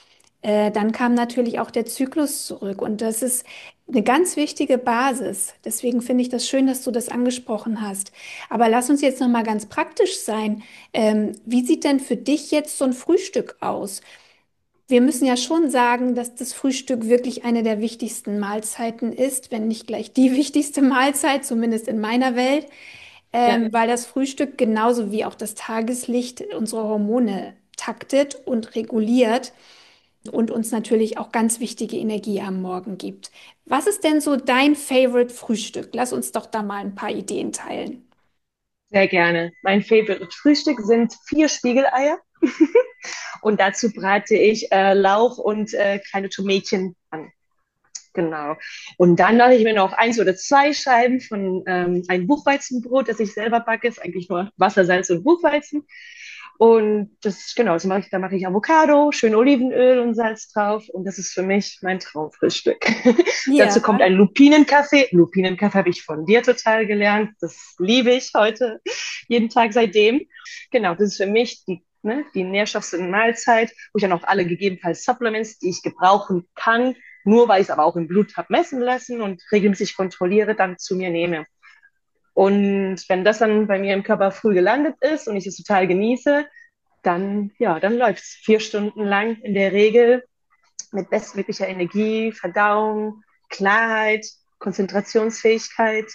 Speaker 1: äh, dann kam natürlich auch der Zyklus zurück. Und das ist eine ganz wichtige Basis. Deswegen finde ich das schön, dass du das angesprochen hast. Aber lass uns jetzt noch mal ganz praktisch sein. Ähm, wie sieht denn für dich jetzt so ein Frühstück aus? wir müssen ja schon sagen, dass das Frühstück wirklich eine der wichtigsten Mahlzeiten ist, wenn nicht gleich die wichtigste Mahlzeit, zumindest in meiner Welt,
Speaker 2: Ja,
Speaker 1: ähm, weil das Frühstück genauso wie auch das Tageslicht unsere Hormone taktet und reguliert und uns natürlich auch ganz wichtige Energie am Morgen gibt. Was ist denn so dein Favorite Frühstück? Lass uns doch da mal ein paar Ideen teilen.
Speaker 2: sehr gerne. Mein Favorite Frühstück sind vier Spiegeleier und dazu brate ich äh, Lauch und äh, kleine Tomätchen an. Genau. Und dann mache ich mir noch eins oder zwei Scheiben von ähm, ein Buchweizenbrot, das ich selber backe. Ist eigentlich nur Wasser, Salz und Buchweizen. Und das, genau, das mache ich, da mache ich Avocado, schön Olivenöl und Salz drauf. Und das ist für mich mein Traumfrühstück. Dazu kommt
Speaker 1: Ja.
Speaker 2: ein Lupinenkaffee. Lupinenkaffee habe ich von dir total gelernt. Das liebe ich heute jeden Tag seitdem. Genau, das ist für mich die, ne, die nährstoffliche Mahlzeit, wo ich dann auch alle gegebenenfalls Supplements, die ich gebrauchen kann, nur weil ich es aber auch im Blut habe messen lassen und regelmäßig kontrolliere, dann zu mir nehme. Und wenn das dann bei mir im Körper früh gelandet ist und ich es total genieße, dann, ja, dann läuft es vier Stunden lang in der Regel mit bestmöglicher Energie, Verdauung, Klarheit, Konzentrationsfähigkeit.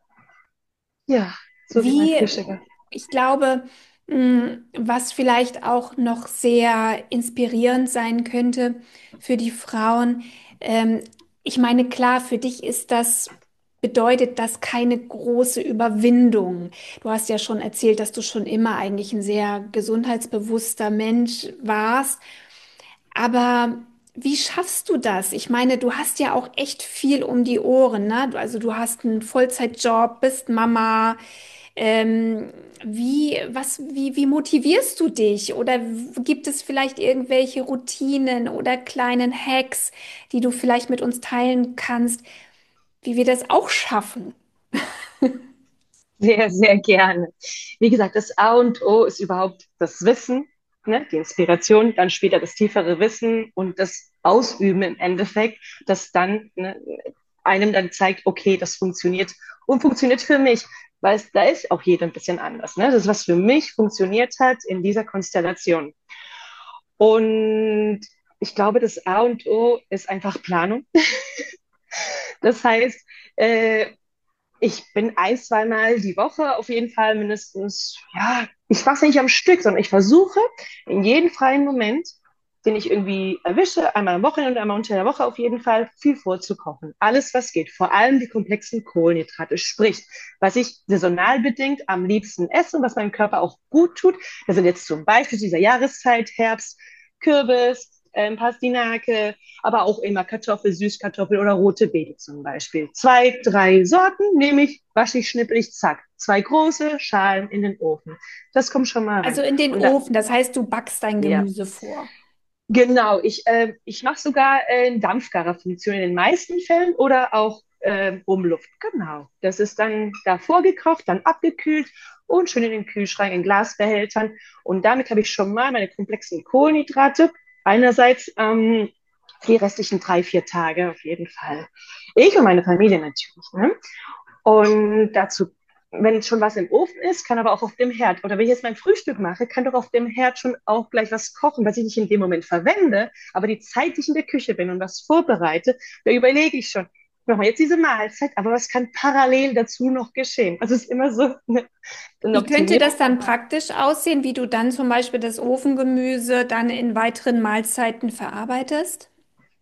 Speaker 2: Ja, so sieht mein
Speaker 1: Wie,
Speaker 2: Frühstück aus.
Speaker 1: ich glaube, mh, was vielleicht auch noch sehr inspirierend sein könnte für die Frauen, ähm, ich meine, klar, für dich ist das, bedeutet das keine große Überwindung. Du hast ja schon erzählt, dass du schon immer eigentlich ein sehr gesundheitsbewusster Mensch warst. Aber wie schaffst du das? Ich meine, du hast ja auch echt viel um die Ohren, ne? Du- Also du hast einen Vollzeitjob, bist Mama. Ähm, wie, was, wie, wie motivierst du dich? Oder w- gibt es vielleicht irgendwelche Routinen oder kleinen Hacks, die du vielleicht mit uns teilen kannst, wie wir das auch schaffen?
Speaker 2: Sehr, sehr gerne. Wie gesagt, das A und O ist überhaupt das Wissen, ne, die Inspiration, dann später das tiefere Wissen und das Ausüben im Endeffekt, das dann ne, einem dann zeigt, okay, das funktioniert und funktioniert für mich, weil es, da ist auch jeder ein bisschen anders. Ne? Das ist, was für mich funktioniert hat in dieser Konstellation. Und ich glaube, das A und O ist einfach Planung. Das heißt, äh, ich bin ein, zweimal die Woche auf jeden Fall mindestens, ja, ich mache es nicht am Stück, sondern ich versuche in jedem freien Moment, den ich irgendwie erwische, einmal am Wochenende und einmal unter der Woche auf jeden Fall, viel vorzukochen. Alles, was geht. Vor allem die komplexen Kohlenhydrate. Sprich, was ich saisonal bedingt am liebsten esse und was meinem Körper auch gut tut. Das sind jetzt zum Beispiel zu dieser Jahreszeit, Herbst, Kürbis, ähm, Pastinake, aber auch immer Kartoffel, Süßkartoffel oder rote Beete zum Beispiel. Zwei, drei Sorten nehme ich, wasche ich, schnippel ich, zack. Zwei große Schalen in den Ofen. Das kommt schon mal
Speaker 1: Also
Speaker 2: rein.
Speaker 1: in den
Speaker 2: Und da,
Speaker 1: Ofen, das heißt, du backst dein
Speaker 2: ja,
Speaker 1: Gemüse vor.
Speaker 2: genau. Ich, äh, ich mache sogar äh, Dampfgarer-Funktion in den meisten Fällen oder auch äh, Umluft. Genau. Das ist dann da vorgekocht, dann abgekühlt und schön in den Kühlschrank in Glasbehältern. Und damit habe ich schon mal meine komplexen Kohlenhydrate. Einerseits ähm, für die restlichen drei, vier Tage auf jeden Fall. Ich und meine Familie natürlich. Ne? Und dazu, wenn schon was im Ofen ist, kann aber auch auf dem Herd. Oder wenn ich jetzt mein Frühstück mache, kann doch auf dem Herd schon auch gleich was kochen, was ich nicht in dem Moment verwende. Aber die Zeit, die ich in der Küche bin und was vorbereite, da überlege ich schon, ich mache mal jetzt diese Mahlzeit, aber was kann parallel dazu noch geschehen? Also es ist immer so eine, eine
Speaker 1: Wie könnte
Speaker 2: Optimierung.
Speaker 1: das dann praktisch aussehen, wie du dann zum Beispiel das Ofengemüse dann in weiteren Mahlzeiten verarbeitest?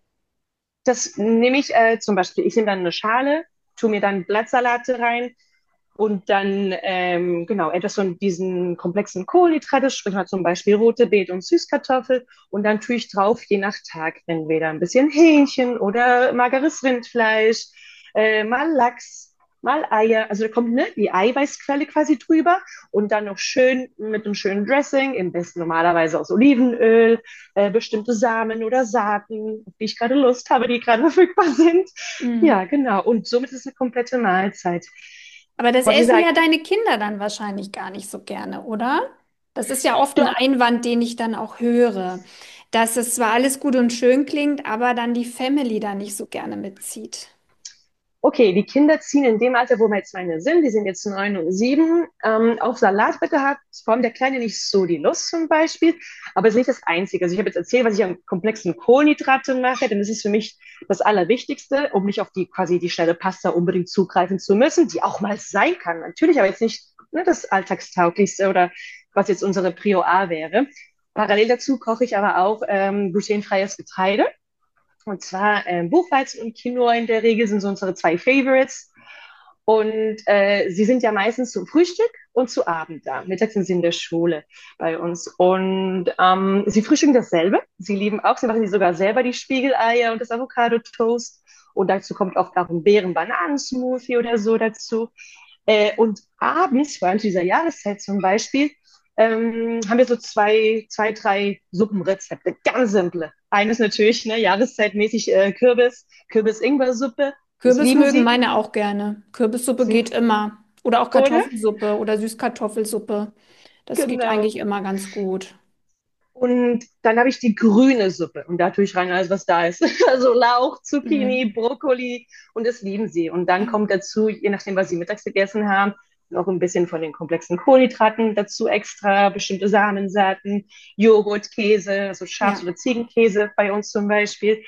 Speaker 2: Das nehme ich äh, zum Beispiel, ich nehme dann eine Schale, tue mir dann Blattsalate rein, und dann, ähm, genau, etwas von diesen komplexen Kohlenhydrate, sprich mal zum Beispiel rote Beete und Süßkartoffel. Und dann tue ich drauf, je nach Tag, entweder ein bisschen Hähnchen oder mageres Rindfleisch, äh, mal Lachs, mal Eier. Also da kommt ne, die Eiweißquelle quasi drüber. Und dann noch schön mit einem schönen Dressing, im besten normalerweise aus Olivenöl, äh, bestimmte Samen oder Saaten, auf die ich gerade Lust habe, die gerade verfügbar sind.
Speaker 1: Mhm.
Speaker 2: Ja, genau. Und somit ist es eine komplette Mahlzeit.
Speaker 1: Aber das
Speaker 2: Und wie
Speaker 1: essen
Speaker 2: gesagt,
Speaker 1: ja deine Kinder dann wahrscheinlich gar nicht so gerne, oder? Das ist ja oft ein
Speaker 2: doch,
Speaker 1: Einwand, den ich dann auch höre, dass es zwar alles gut und schön klingt, aber dann die Family da nicht so gerne mitzieht.
Speaker 2: Okay, die Kinder ziehen in dem Alter, wo wir jetzt meine sind, die sind jetzt neun und sieben, ähm, auf Salatblätter hat vor allem der Kleine nicht so die Lust zum Beispiel, aber es ist nicht das Einzige. Also ich habe jetzt erzählt, was ich an komplexen Kohlenhydraten mache, denn das ist für mich das Allerwichtigste, um nicht auf die quasi die schnelle Pasta unbedingt zugreifen zu müssen, die auch mal sein kann, natürlich, aber jetzt nicht ne, das Alltagstauglichste oder was jetzt unsere Prio A wäre. Parallel dazu koche ich aber auch ähm, glutenfreies Getreide. Und zwar ähm, Buchweizen und Quinoa in der Regel sind so unsere zwei Favorites. Und äh, sie sind ja meistens zum Frühstück und zu Abend da. Mittags sind sie in der Schule bei uns. Und ähm, sie frühstücken dasselbe. Sie lieben auch, sie machen sie sogar selber die Spiegeleier und das Avocado-Toast. Und dazu kommt oft auch ein Beeren-Bananen-Smoothie oder so dazu. Äh, und abends, vor allem zu dieser Jahreszeit zum Beispiel, ähm, haben wir so zwei, zwei, drei Suppenrezepte, ganz simple. Eines natürlich, ne, jahreszeitmäßig äh, Kürbis, Kürbis-Ingwer-Suppe. Das
Speaker 1: Kürbis
Speaker 2: lieben
Speaker 1: mögen
Speaker 2: sie.
Speaker 1: meine auch gerne. Kürbissuppe
Speaker 2: Sie,
Speaker 1: geht immer. Oder auch
Speaker 2: oder?
Speaker 1: Kartoffelsuppe oder Süßkartoffelsuppe. Das geht
Speaker 2: Genau.
Speaker 1: eigentlich immer ganz gut.
Speaker 2: Und dann habe ich die grüne Suppe und da tue ich rein alles, was da ist. Also Lauch,
Speaker 1: Mhm.
Speaker 2: Zucchini, Brokkoli und das lieben sie. Und dann kommt dazu, je nachdem, was sie mittags gegessen haben, noch ein bisschen von den komplexen Kohlenhydraten dazu extra, bestimmte Samensorten, Joghurt, Käse, also Schafs-
Speaker 1: Ja.
Speaker 2: oder Ziegenkäse bei uns zum Beispiel.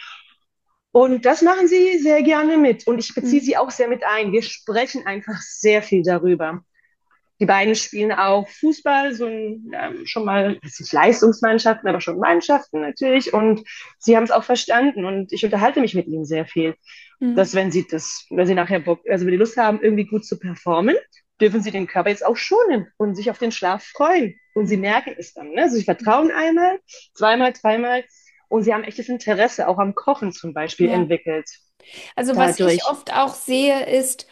Speaker 2: Und das machen sie sehr gerne mit und ich beziehe
Speaker 1: Mhm.
Speaker 2: sie auch sehr mit ein. Wir sprechen einfach sehr viel darüber. Die beiden spielen auch Fußball, so ein, ähm, schon mal, das sind nicht Leistungsmannschaften, aber schon Mannschaften natürlich. Und sie haben es auch verstanden und ich unterhalte mich mit ihnen sehr viel. Dass
Speaker 1: Mhm.
Speaker 2: wenn sie das, wenn sie nachher Bock, also wenn die Lust haben, irgendwie gut zu performen, dürfen sie den Körper jetzt auch schonen und sich auf den Schlaf freuen. Und sie merken es dann. Ne? Also sie vertrauen einmal, zweimal, dreimal und sie haben echtes Interesse auch am Kochen zum Beispiel
Speaker 1: Ja.
Speaker 2: entwickelt.
Speaker 1: Also was ich
Speaker 2: Dadurch.
Speaker 1: oft auch sehe, ist,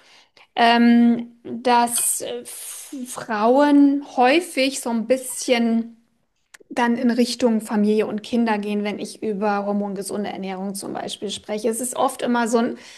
Speaker 1: ähm, dass äh, F- Frauen häufig so ein bisschen dann in Richtung Familie und Kinder gehen, wenn ich über hormongesunde Ernährung zum Beispiel spreche. Es ist oft immer so ein,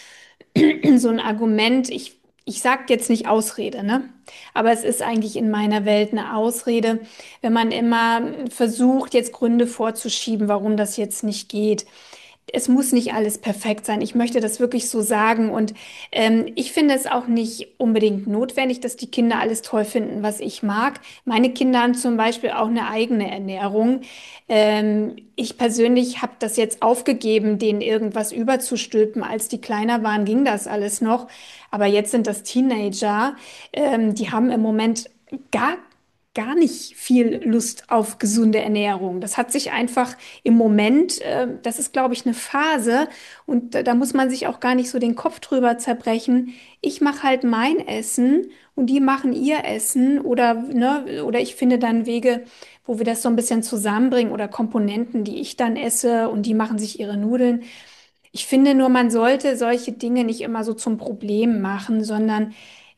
Speaker 1: so ein Argument, ich, ich sage jetzt nicht Ausrede, ne? Aber es ist eigentlich in meiner Welt eine Ausrede, wenn man immer versucht, jetzt Gründe vorzuschieben, warum das jetzt nicht geht. Es muss nicht alles perfekt sein. Ich möchte das wirklich so sagen. Und ähm, ich finde es auch nicht unbedingt notwendig, dass die Kinder alles toll finden, was ich mag. Meine Kinder haben zum Beispiel auch eine eigene Ernährung. Ähm, ich persönlich habe das jetzt aufgegeben, denen irgendwas überzustülpen. Als die kleiner waren, ging das alles noch. Aber jetzt sind das Teenager. Ähm, die haben im Moment gar gar nicht viel Lust auf gesunde Ernährung. Das hat sich einfach im Moment, äh, das ist, glaube ich, eine Phase und da, da muss man sich auch gar nicht so den Kopf drüber zerbrechen. Ich mache halt mein Essen und die machen ihr Essen oder, ne, oder ich finde dann Wege, wo wir das so ein bisschen zusammenbringen oder Komponenten, die ich dann esse und die machen sich ihre Nudeln. Ich finde nur, man sollte solche Dinge nicht immer so zum Problem machen, sondern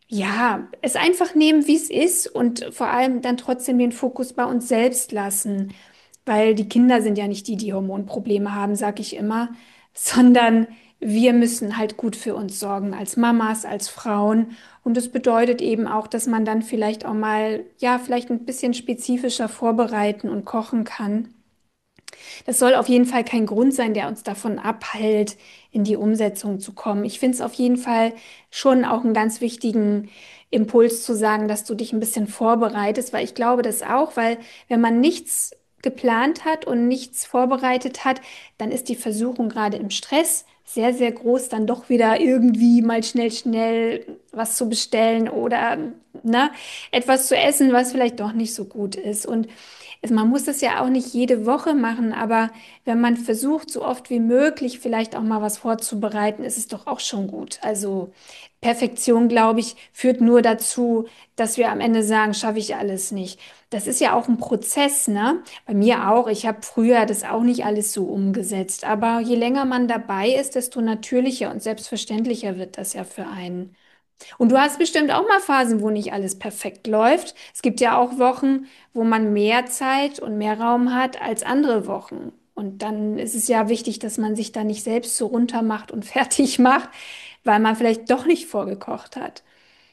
Speaker 1: ja, es einfach nehmen, wie es ist und vor allem dann trotzdem den Fokus bei uns selbst lassen, weil die Kinder sind ja nicht die, die Hormonprobleme haben, sag ich immer, sondern wir müssen halt gut für uns sorgen als Mamas, als Frauen. Und das bedeutet eben auch, dass man dann vielleicht auch mal, ja, vielleicht ein bisschen spezifischer vorbereiten und kochen kann. Das soll auf jeden Fall kein Grund sein, der uns davon abhält, in die Umsetzung zu kommen. Ich finde es auf jeden Fall schon auch einen ganz wichtigen Impuls zu sagen, dass du dich ein bisschen vorbereitest, weil ich glaube das auch, weil wenn man nichts geplant hat und nichts vorbereitet hat, dann ist die Versuchung gerade im Stress sehr, sehr groß, dann doch wieder irgendwie mal schnell, schnell was zu bestellen oder ne, etwas zu essen, was vielleicht doch nicht so gut ist. Und also man muss das ja auch nicht jede Woche machen, aber wenn man versucht, so oft wie möglich vielleicht auch mal was vorzubereiten, ist es doch auch schon gut. Also Perfektion, glaube ich, führt nur dazu, dass wir am Ende sagen, schaffe ich alles nicht. Das ist ja auch ein Prozess, ne? Bei mir auch. Ich habe früher das auch nicht alles so umgesetzt. Aber je länger man dabei ist, desto natürlicher und selbstverständlicher wird das ja für einen. Und du hast bestimmt auch mal Phasen, wo nicht alles perfekt läuft. Es gibt ja auch Wochen, wo man mehr Zeit und mehr Raum hat als andere Wochen. Und dann ist es ja wichtig, dass man sich da nicht selbst so runter macht und fertig macht, weil man vielleicht doch nicht vorgekocht hat.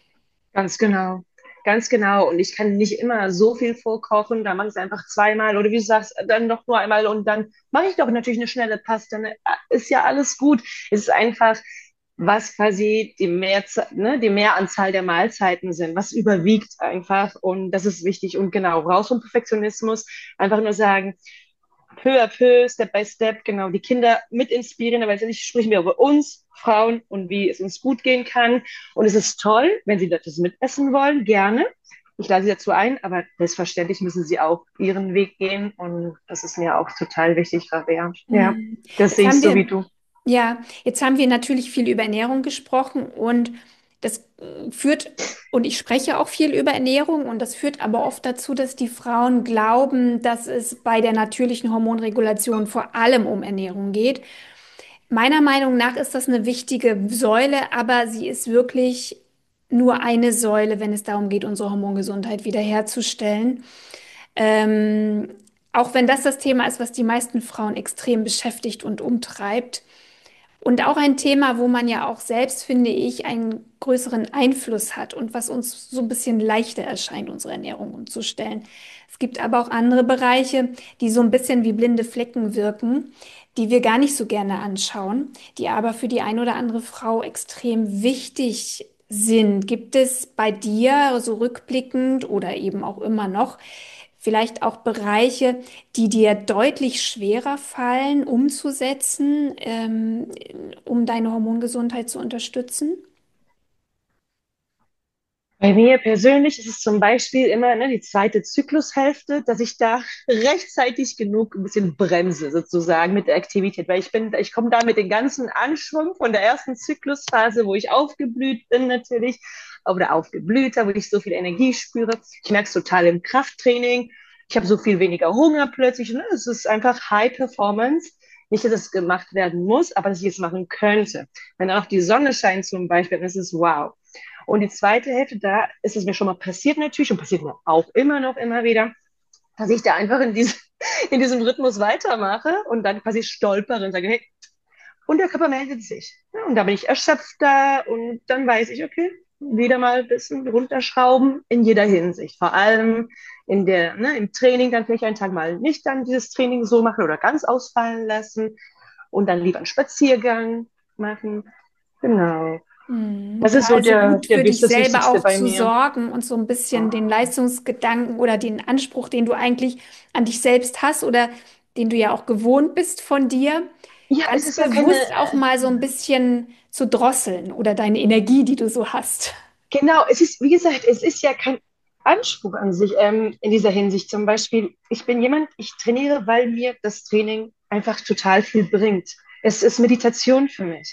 Speaker 2: Ganz genau. Ganz genau. Und ich kann nicht immer so viel vorkochen. Da mache ich es einfach zweimal oder wie du sagst, dann noch nur einmal und dann mache ich doch natürlich eine schnelle Pasta. Ne? Ist ja alles gut. Es ist einfach, was quasi die, Mehrza ne, die Mehranzahl der Mahlzeiten sind, was überwiegt einfach und das ist wichtig und genau, raus vom Perfektionismus, einfach nur sagen, peu à peu, Step by Step, genau, die Kinder mit inspirieren, aber letztendlich sprechen wir über uns, Frauen und wie es uns gut gehen kann und es ist toll, wenn sie das mitessen wollen, gerne. Ich lade sie dazu ein, aber selbstverständlich müssen sie auch ihren Weg gehen und das ist mir auch total wichtig, Rabea. Ja,
Speaker 1: Hm.
Speaker 2: das
Speaker 1: Jetzt
Speaker 2: sehe ich
Speaker 1: haben
Speaker 2: so wie
Speaker 1: wir,
Speaker 2: du.
Speaker 1: ja, jetzt haben wir natürlich viel über Ernährung gesprochen und das äh, führt, und ich spreche auch viel über Ernährung und das führt aber oft dazu, dass die Frauen glauben, dass es bei der natürlichen Hormonregulation vor allem um Ernährung geht. Meiner Meinung nach ist das eine wichtige Säule, aber sie ist wirklich nur eine Säule, wenn es darum geht, unsere Hormongesundheit wiederherzustellen. Ähm, Auch wenn das das Thema ist, was die meisten Frauen extrem beschäftigt und umtreibt. Und auch ein Thema, wo man ja auch selbst, finde ich, einen größeren Einfluss hat und was uns so ein bisschen leichter erscheint, unsere Ernährung umzustellen. Es gibt aber auch andere Bereiche, die so ein bisschen wie blinde Flecken wirken, die wir gar nicht so gerne anschauen, die aber für die eine oder andere Frau extrem wichtig sind. Gibt es bei dir so rückblickend oder eben auch immer noch vielleicht auch Bereiche, die dir deutlich schwerer fallen, umzusetzen, ähm, um deine Hormongesundheit zu unterstützen?
Speaker 2: Bei mir persönlich ist es zum Beispiel immer ne, die zweite Zyklushälfte, dass ich da rechtzeitig genug ein bisschen bremse sozusagen mit der Aktivität, weil ich bin, ich komme da mit dem ganzen Anschwung von der ersten Zyklusphase, wo ich aufgeblüht bin natürlich, oder aufgeblühter, wo ich so viel Energie spüre. Ich merke es total im Krafttraining. Ich habe so viel weniger Hunger plötzlich. Ne? Es ist einfach High Performance. Nicht, dass es gemacht werden muss, aber dass ich es machen könnte. Wenn dann auch die Sonne scheint zum Beispiel, dann ist es wow. Und die zweite Hälfte, da ist es mir schon mal passiert natürlich und passiert mir auch immer noch immer wieder, dass ich da einfach in, diese, in diesem Rhythmus weitermache und dann quasi stolpere und sage, hey, und der Körper meldet sich. Ja, und da bin ich erschöpfter und dann weiß ich, okay, wieder mal ein bisschen runterschrauben in jeder Hinsicht. Vor allem in der, ne, im Training dann vielleicht einen Tag mal nicht dann dieses Training so machen oder ganz ausfallen lassen und dann lieber einen Spaziergang machen. Genau.
Speaker 1: Hm,
Speaker 2: Das
Speaker 1: ja,
Speaker 2: ist so
Speaker 1: also
Speaker 2: der,
Speaker 1: gut
Speaker 2: der
Speaker 1: für dich
Speaker 2: das
Speaker 1: selber
Speaker 2: Wichtigste
Speaker 1: auch
Speaker 2: bei
Speaker 1: zu
Speaker 2: mir.
Speaker 1: sorgen und so ein bisschen den Leistungsgedanken oder den Anspruch, den du eigentlich an dich selbst hast oder den du ja auch gewohnt bist von dir,
Speaker 2: Ja, es
Speaker 1: ganz
Speaker 2: ist ja keine,
Speaker 1: bewusst auch mal so ein bisschen zu drosseln oder deine Energie, die du so hast.
Speaker 2: genau, es ist, wie gesagt, es ist ja kein Anspruch an sich ähm, in dieser Hinsicht. Zum Beispiel, ich bin jemand, ich trainiere, weil mir das Training einfach total viel bringt. Es ist Meditation für mich.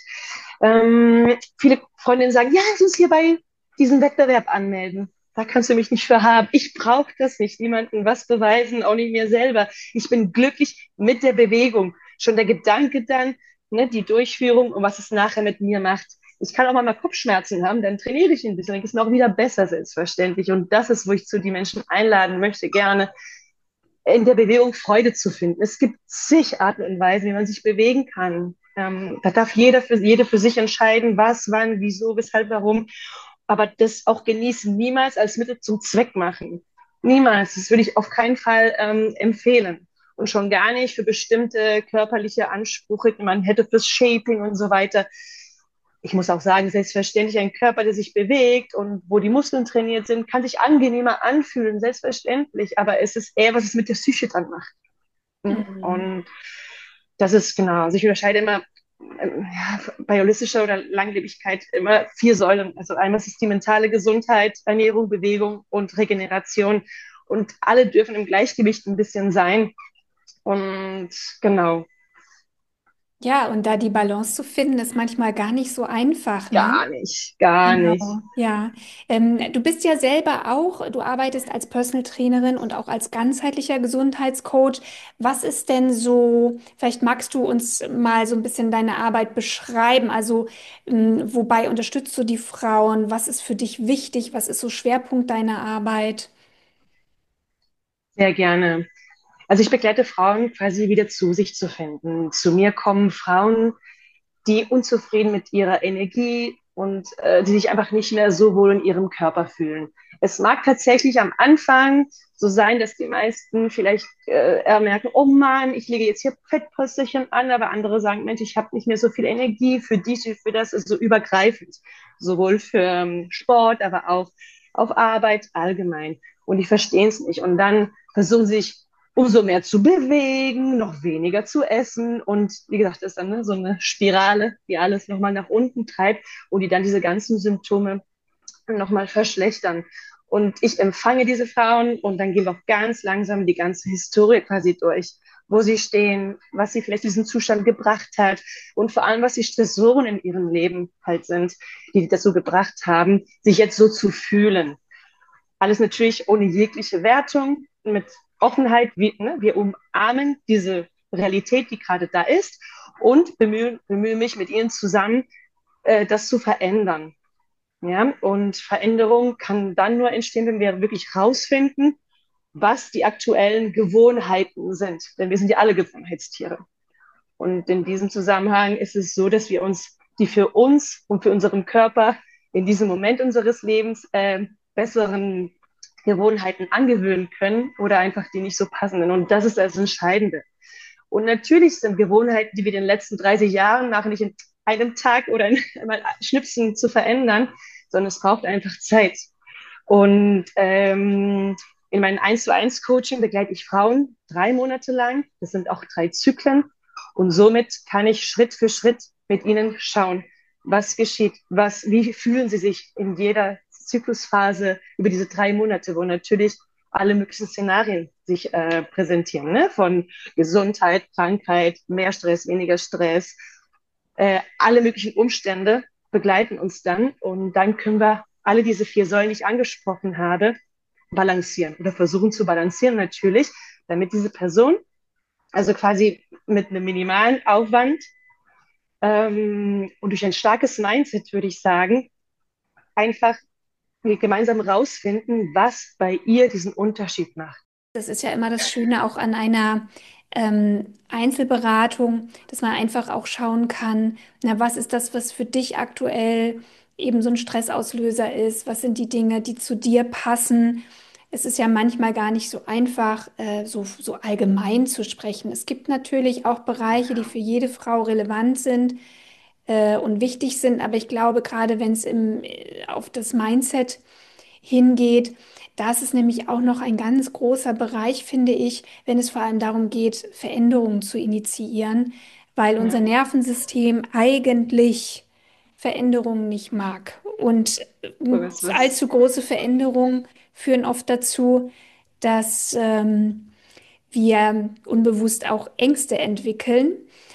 Speaker 2: Ähm, viele Freundinnen sagen, ja, lass uns hier bei diesem Wettbewerb anmelden. Da kannst du mich nicht für haben. Ich brauche das nicht, niemandem was beweisen, auch nicht mir selber. Ich bin glücklich mit der Bewegung. Schon der Gedanke dann, ne, die Durchführung und was es nachher mit mir macht. Ich kann auch mal, mal Kopfschmerzen haben, dann trainiere ich ein bisschen, dann geht es mir auch wieder besser, selbstverständlich. Und das ist, wo ich zu die Menschen einladen möchte, gerne in der Bewegung Freude zu finden. Es gibt zig Arten und Weisen, wie man sich bewegen kann. Ähm, da darf jeder für, jede für sich entscheiden, was, wann, wieso, weshalb, warum. Aber das auch genießen, niemals als Mittel zum Zweck machen. Niemals. Das würde ich auf keinen Fall ähm, empfehlen. Und schon gar nicht für bestimmte körperliche Ansprüche, die man hätte fürs Shaping und so weiter. Ich muss auch sagen, selbstverständlich ein Körper, der sich bewegt und wo die Muskeln trainiert sind, kann sich angenehmer anfühlen, selbstverständlich. Aber es ist eher, was es mit der Psyche dann macht.
Speaker 1: Mhm.
Speaker 2: Und das ist genau, also ich unterscheide immer ähm, ja, bei holistischer oder Langlebigkeit immer vier Säulen. Also einmal ist es die mentale Gesundheit, Ernährung, Bewegung und Regeneration. Und alle dürfen im Gleichgewicht ein bisschen sein. Und genau,
Speaker 1: Ja, und da die Balance zu finden, ist manchmal gar nicht so einfach, ne?
Speaker 2: gar nicht, gar nicht.
Speaker 1: Genau, ja. Ähm, du bist ja selber auch, du arbeitest als Personal Trainerin und auch als ganzheitlicher Gesundheitscoach. Was ist denn so, vielleicht magst du uns mal so ein bisschen deine Arbeit beschreiben? Also, ähm, wobei unterstützt du die Frauen? Was ist für dich wichtig? Was ist so Schwerpunkt deiner Arbeit?
Speaker 2: Sehr gerne. Also ich begleite Frauen quasi wieder zu sich zu finden. Zu mir kommen Frauen, die unzufrieden mit ihrer Energie und äh, die sich einfach nicht mehr so wohl in ihrem Körper fühlen. Es mag tatsächlich am Anfang so sein, dass die meisten vielleicht äh, eher merken, oh Mann, ich lege jetzt hier Fettpölsterchen an, aber andere sagen, Mensch, ich habe nicht mehr so viel Energie für dies, für das, ist so übergreifend, sowohl für ähm, Sport, aber auch auf Arbeit allgemein. Und die verstehen es nicht. Und dann versuchen sie sich umso mehr zu bewegen, noch weniger zu essen. Und wie gesagt, das ist dann ne, so eine Spirale, die alles nochmal nach unten treibt und die dann diese ganzen Symptome nochmal verschlechtern. Und ich empfange diese Frauen und dann gehen wir auch ganz langsam die ganze Historie quasi durch, wo sie stehen, was sie vielleicht diesen Zustand gebracht hat und vor allem, was die Stressoren in ihrem Leben halt sind, die dazu gebracht haben, sich jetzt so zu fühlen. Alles natürlich ohne jegliche Wertung, mit Offenheit. Wie, ne, wir umarmen diese Realität, die gerade da ist und bemühen, bemühe mich mit ihnen zusammen, äh, das zu verändern. Ja, und Veränderung kann dann nur entstehen, wenn wir wirklich rausfinden, was die aktuellen Gewohnheiten sind. Denn wir sind ja alle Gewohnheitstiere. Und in diesem Zusammenhang ist es so, dass wir uns die für uns und für unseren Körper in diesem Moment unseres Lebens äh, besseren Gewohnheiten angewöhnen können oder einfach die nicht so passenden. Und das ist das Entscheidende. Und natürlich sind Gewohnheiten, die wir in den letzten dreißig Jahren machen, nicht in einem Tag oder in einmal Schnipsen zu verändern, sondern es braucht einfach Zeit. Und ähm, in meinem eins zu eins Coaching begleite ich Frauen drei Monate lang. Das sind auch drei Zyklen. Und somit kann ich Schritt für Schritt mit ihnen schauen, was geschieht, was, wie fühlen sie sich in jeder Zyklusphase über diese drei Monate, wo natürlich alle möglichen Szenarien sich äh, präsentieren, ne? Von Gesundheit, Krankheit, mehr Stress, weniger Stress, äh, alle möglichen Umstände begleiten uns dann und dann können wir alle diese vier Säulen, die ich angesprochen habe, balancieren oder versuchen zu balancieren natürlich, damit diese Person, also quasi mit einem minimalen Aufwand ähm, und durch ein starkes Mindset, würde ich sagen, einfach wir gemeinsam rausfinden, was bei ihr diesen Unterschied macht.
Speaker 1: Das ist ja immer das Schöne auch an einer ähm, Einzelberatung, dass man einfach auch schauen kann, na, was ist das, was für dich aktuell eben so ein Stressauslöser ist? Was sind die Dinge, die zu dir passen? Es ist ja manchmal gar nicht so einfach, äh, so, so allgemein zu sprechen. Es gibt natürlich auch Bereiche, die für jede Frau relevant sind, äh, und wichtig sind, aber ich glaube, gerade wenn es im, äh, auf das Mindset hingeht. Das ist nämlich auch noch ein ganz großer Bereich, finde ich, wenn es vor allem darum geht, Veränderungen zu initiieren, weil unser
Speaker 2: Ja,
Speaker 1: Nervensystem eigentlich Veränderungen nicht mag. Und
Speaker 2: so
Speaker 1: ähm,
Speaker 2: ist es.
Speaker 1: allzu große Veränderungen führen oft dazu, dass ähm, wir unbewusst auch Ängste entwickeln.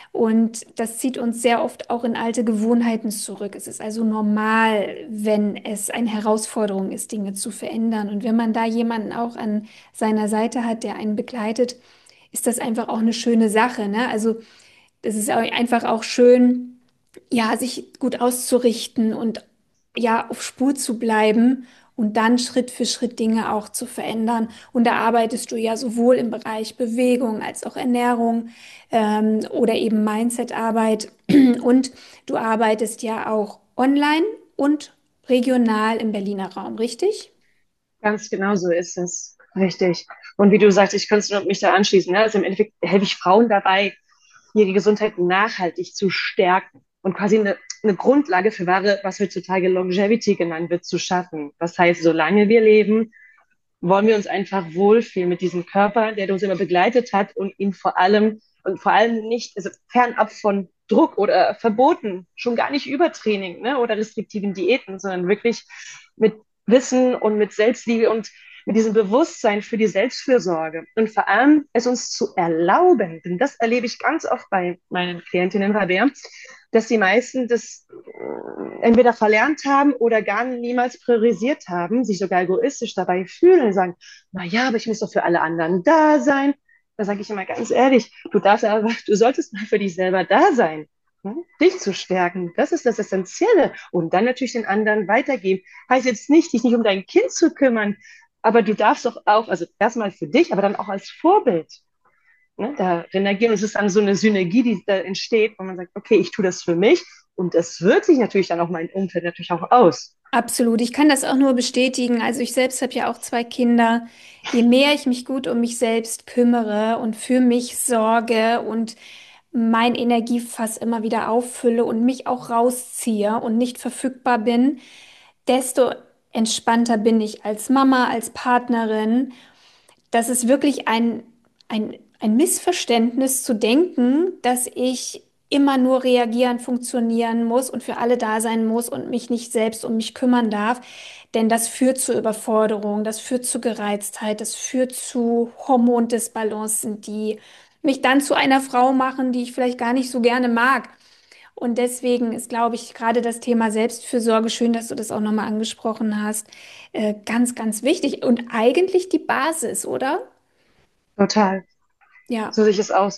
Speaker 1: Und das zieht uns sehr oft auch in alte Gewohnheiten zurück. Es ist also normal, wenn es eine Herausforderung ist, Dinge zu verändern. Und wenn man da jemanden auch an seiner Seite hat, der einen begleitet, ist das einfach auch eine schöne Sache, ne? Also es ist auch einfach auch schön, ja, sich gut auszurichten und ja, auf Spur zu bleiben und dann Schritt für Schritt Dinge auch zu verändern. Und da arbeitest du ja sowohl im Bereich Bewegung als auch Ernährung, ähm, oder eben Mindset-Arbeit. Und du arbeitest ja auch online und regional im Berliner Raum, richtig?
Speaker 2: Ganz genau so ist es. Richtig. Und wie du sagst, ich könnte mich da anschließen. Ne? Also im Endeffekt helfe ich Frauen dabei, ihre Gesundheit nachhaltig zu stärken und quasi eine, eine Grundlage für wahre, was heutzutage Longevity genannt wird, zu schaffen. Das heißt, solange wir leben, wollen wir uns einfach wohlfühlen mit diesem Körper, der uns immer begleitet hat und ihn vor allem und vor allem nicht, also fernab von Druck oder Verboten, schon gar nicht Übertraining, ne, oder restriktiven Diäten, sondern wirklich mit Wissen und mit Selbstliebe und mit diesem Bewusstsein für die Selbstfürsorge und vor allem es uns zu erlauben, denn das erlebe ich ganz oft bei meinen Klientinnen, Rabea, dass die meisten das äh, entweder verlernt haben oder gar niemals priorisiert haben, sich sogar egoistisch dabei fühlen und sagen, na ja, aber ich muss doch für alle anderen da sein. Da sage ich immer ganz ehrlich, du darfst aber, du solltest mal für dich selber da sein, ne? Dich zu stärken. Das ist das Essentielle. Und dann natürlich den anderen weitergeben. Heißt jetzt nicht, dich nicht um dein Kind zu kümmern, aber du darfst doch auch, also erstmal für dich, aber dann auch als Vorbild, ne, da reagieren. Und es ist dann so eine Synergie, die da entsteht, wo man sagt, okay, ich tue das für mich Und das wirkt sich natürlich dann auf mein Umfeld natürlich auch aus.
Speaker 1: Absolut. Ich kann das auch nur bestätigen. Also ich selbst habe ja auch zwei Kinder. Je mehr ich mich gut um mich selbst kümmere und für mich sorge und mein Energiefass immer wieder auffülle und mich auch rausziehe und nicht verfügbar bin, desto entspannter bin ich als Mama, als Partnerin. Das ist wirklich ein, ein, ein Missverständnis zu denken, dass ich immer nur reagieren, funktionieren muss und für alle da sein muss und mich nicht selbst um mich kümmern darf. Denn das führt zu Überforderung, das führt zu Gereiztheit, das führt zu Hormondisbalancen, die mich dann zu einer Frau machen, die ich vielleicht gar nicht so gerne mag. Und deswegen ist, glaube ich, gerade das Thema Selbstfürsorge, schön, dass du das auch nochmal angesprochen hast, äh, ganz, ganz wichtig und eigentlich die Basis, oder?
Speaker 2: Total.
Speaker 1: Ja,
Speaker 2: So sehe ich es aus.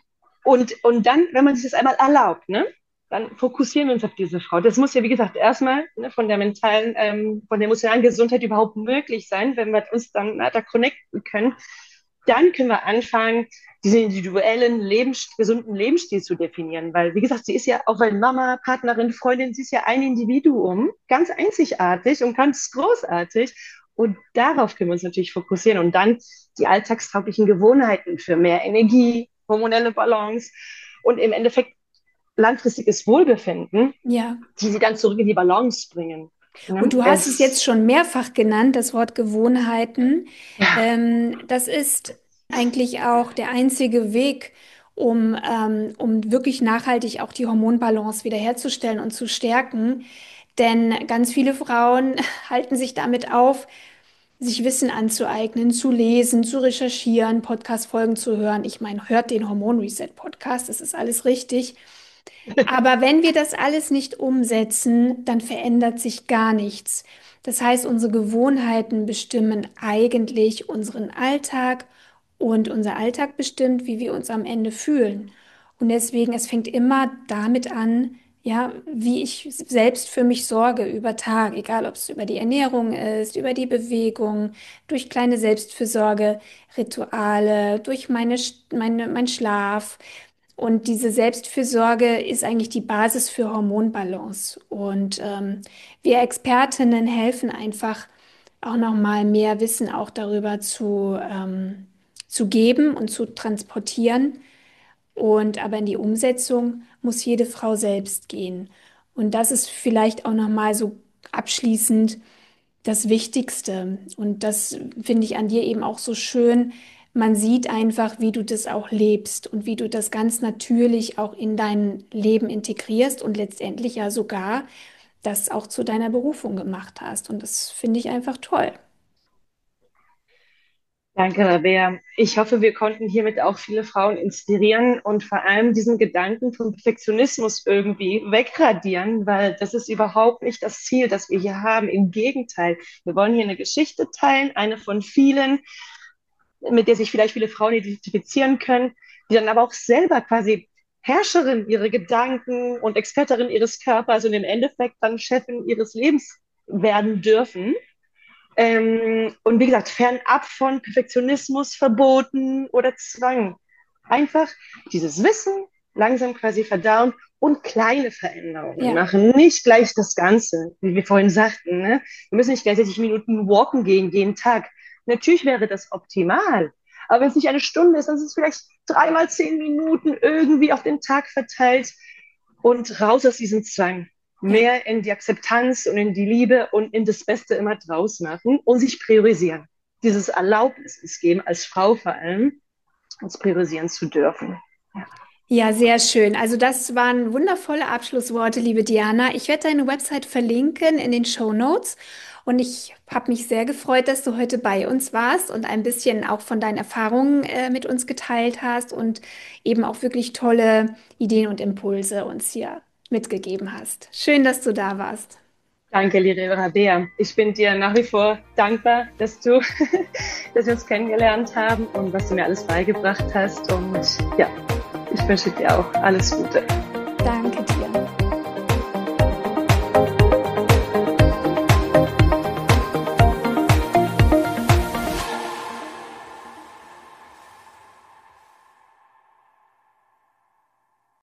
Speaker 2: Und, und dann, wenn man sich das einmal erlaubt, ne, dann fokussieren wir uns auf diese Frau. Das muss ja, wie gesagt, erstmal ne, von der mentalen, ähm, von der emotionalen Gesundheit überhaupt möglich sein, wenn wir uns dann na, da connecten können. Dann können wir anfangen, diesen individuellen, lebens gesunden Lebensstil zu definieren. Weil, wie gesagt, sie ist ja auch weil Mama, Partnerin, Freundin, sie ist ja ein Individuum, ganz einzigartig und ganz großartig. Und darauf können wir uns natürlich fokussieren und dann die alltagstauglichen Gewohnheiten für mehr Energie, hormonelle Balance und im Endeffekt langfristiges Wohlbefinden,
Speaker 1: ja.
Speaker 2: die sie dann zurück in die Balance bringen.
Speaker 1: Und
Speaker 2: Ne?
Speaker 1: du hast es jetzt
Speaker 2: Es,
Speaker 1: schon mehrfach genannt, das Wort Gewohnheiten.
Speaker 2: ja,
Speaker 1: Ähm, das ist eigentlich auch der einzige Weg, um, ähm, um wirklich nachhaltig auch die Hormonbalance wiederherzustellen und zu stärken. Denn ganz viele Frauen halten sich damit auf, sich Wissen anzueignen, zu lesen, zu recherchieren, Podcast-Folgen zu hören. Ich meine, hört den Hormon Reset Podcast, das ist alles richtig. Aber wenn wir das alles nicht umsetzen, dann verändert sich gar nichts. Das heißt, unsere Gewohnheiten bestimmen eigentlich unseren Alltag und unser Alltag bestimmt, wie wir uns am Ende fühlen. Und deswegen, es fängt immer damit an, ja, wie ich selbst für mich sorge über Tag, egal ob es über die Ernährung ist, über die Bewegung, durch kleine Selbstfürsorge-Rituale, durch meine, meine, mein Schlaf. Und diese Selbstfürsorge ist eigentlich die Basis für Hormonbalance. Und ähm, wir Expertinnen helfen einfach auch nochmal mehr Wissen auch darüber zu, ähm, zu geben und zu transportieren. Und aber in die Umsetzung muss jede Frau selbst gehen. Und das ist vielleicht auch nochmal so abschließend das Wichtigste. Und das finde ich an dir eben auch so schön. Man sieht einfach, wie du das auch lebst und wie du das ganz natürlich auch in dein Leben integrierst und letztendlich ja sogar das auch zu deiner Berufung gemacht hast. Und das finde ich einfach toll.
Speaker 2: danke, Rabea. Ich hoffe, wir konnten hiermit auch viele Frauen inspirieren und vor allem diesen Gedanken vom Perfektionismus irgendwie wegradieren, weil das ist überhaupt nicht das Ziel, das wir hier haben. Im Gegenteil, wir wollen hier eine Geschichte teilen, eine von vielen, mit der sich vielleicht viele Frauen identifizieren können, die dann aber auch selber quasi Herrscherin ihrer Gedanken und Expertin ihres Körpers und im Endeffekt dann Chefin ihres Lebens werden dürfen. Ähm, und wie gesagt, fernab von Perfektionismus, Verboten oder Zwang. Einfach dieses Wissen langsam quasi verdauen und kleine Veränderungen
Speaker 1: Ja,
Speaker 2: machen. Nicht gleich das Ganze, wie wir vorhin sagten. Ne? Wir müssen nicht gleich sechzig Minuten walken gehen jeden Tag. Natürlich wäre das optimal. Aber wenn es nicht eine Stunde ist, dann ist es vielleicht dreimal zehn Minuten irgendwie auf den Tag verteilt und raus aus diesem Zwang.
Speaker 1: ja.
Speaker 2: Mehr in die Akzeptanz und in die Liebe und in das Beste immer draus machen und sich priorisieren. Dieses Erlaubnis uns geben, als Frau vor allem, uns priorisieren zu dürfen. Ja.
Speaker 1: Ja, sehr schön. Also das waren wundervolle Abschlussworte, liebe Diana. Ich werde deine Website verlinken in den Show Notes. Und ich habe mich sehr gefreut, dass du heute bei uns warst und ein bisschen auch von deinen Erfahrungen äh, mit uns geteilt hast und eben auch wirklich tolle Ideen und Impulse uns hier mitgegeben hast. Schön, dass du da warst.
Speaker 2: Danke, liebe Rabea. Ich bin dir nach wie vor dankbar, dass du, dass wir uns kennengelernt haben und was du mir alles beigebracht hast. Und ja, ich wünsche dir auch alles Gute.
Speaker 1: Danke dir.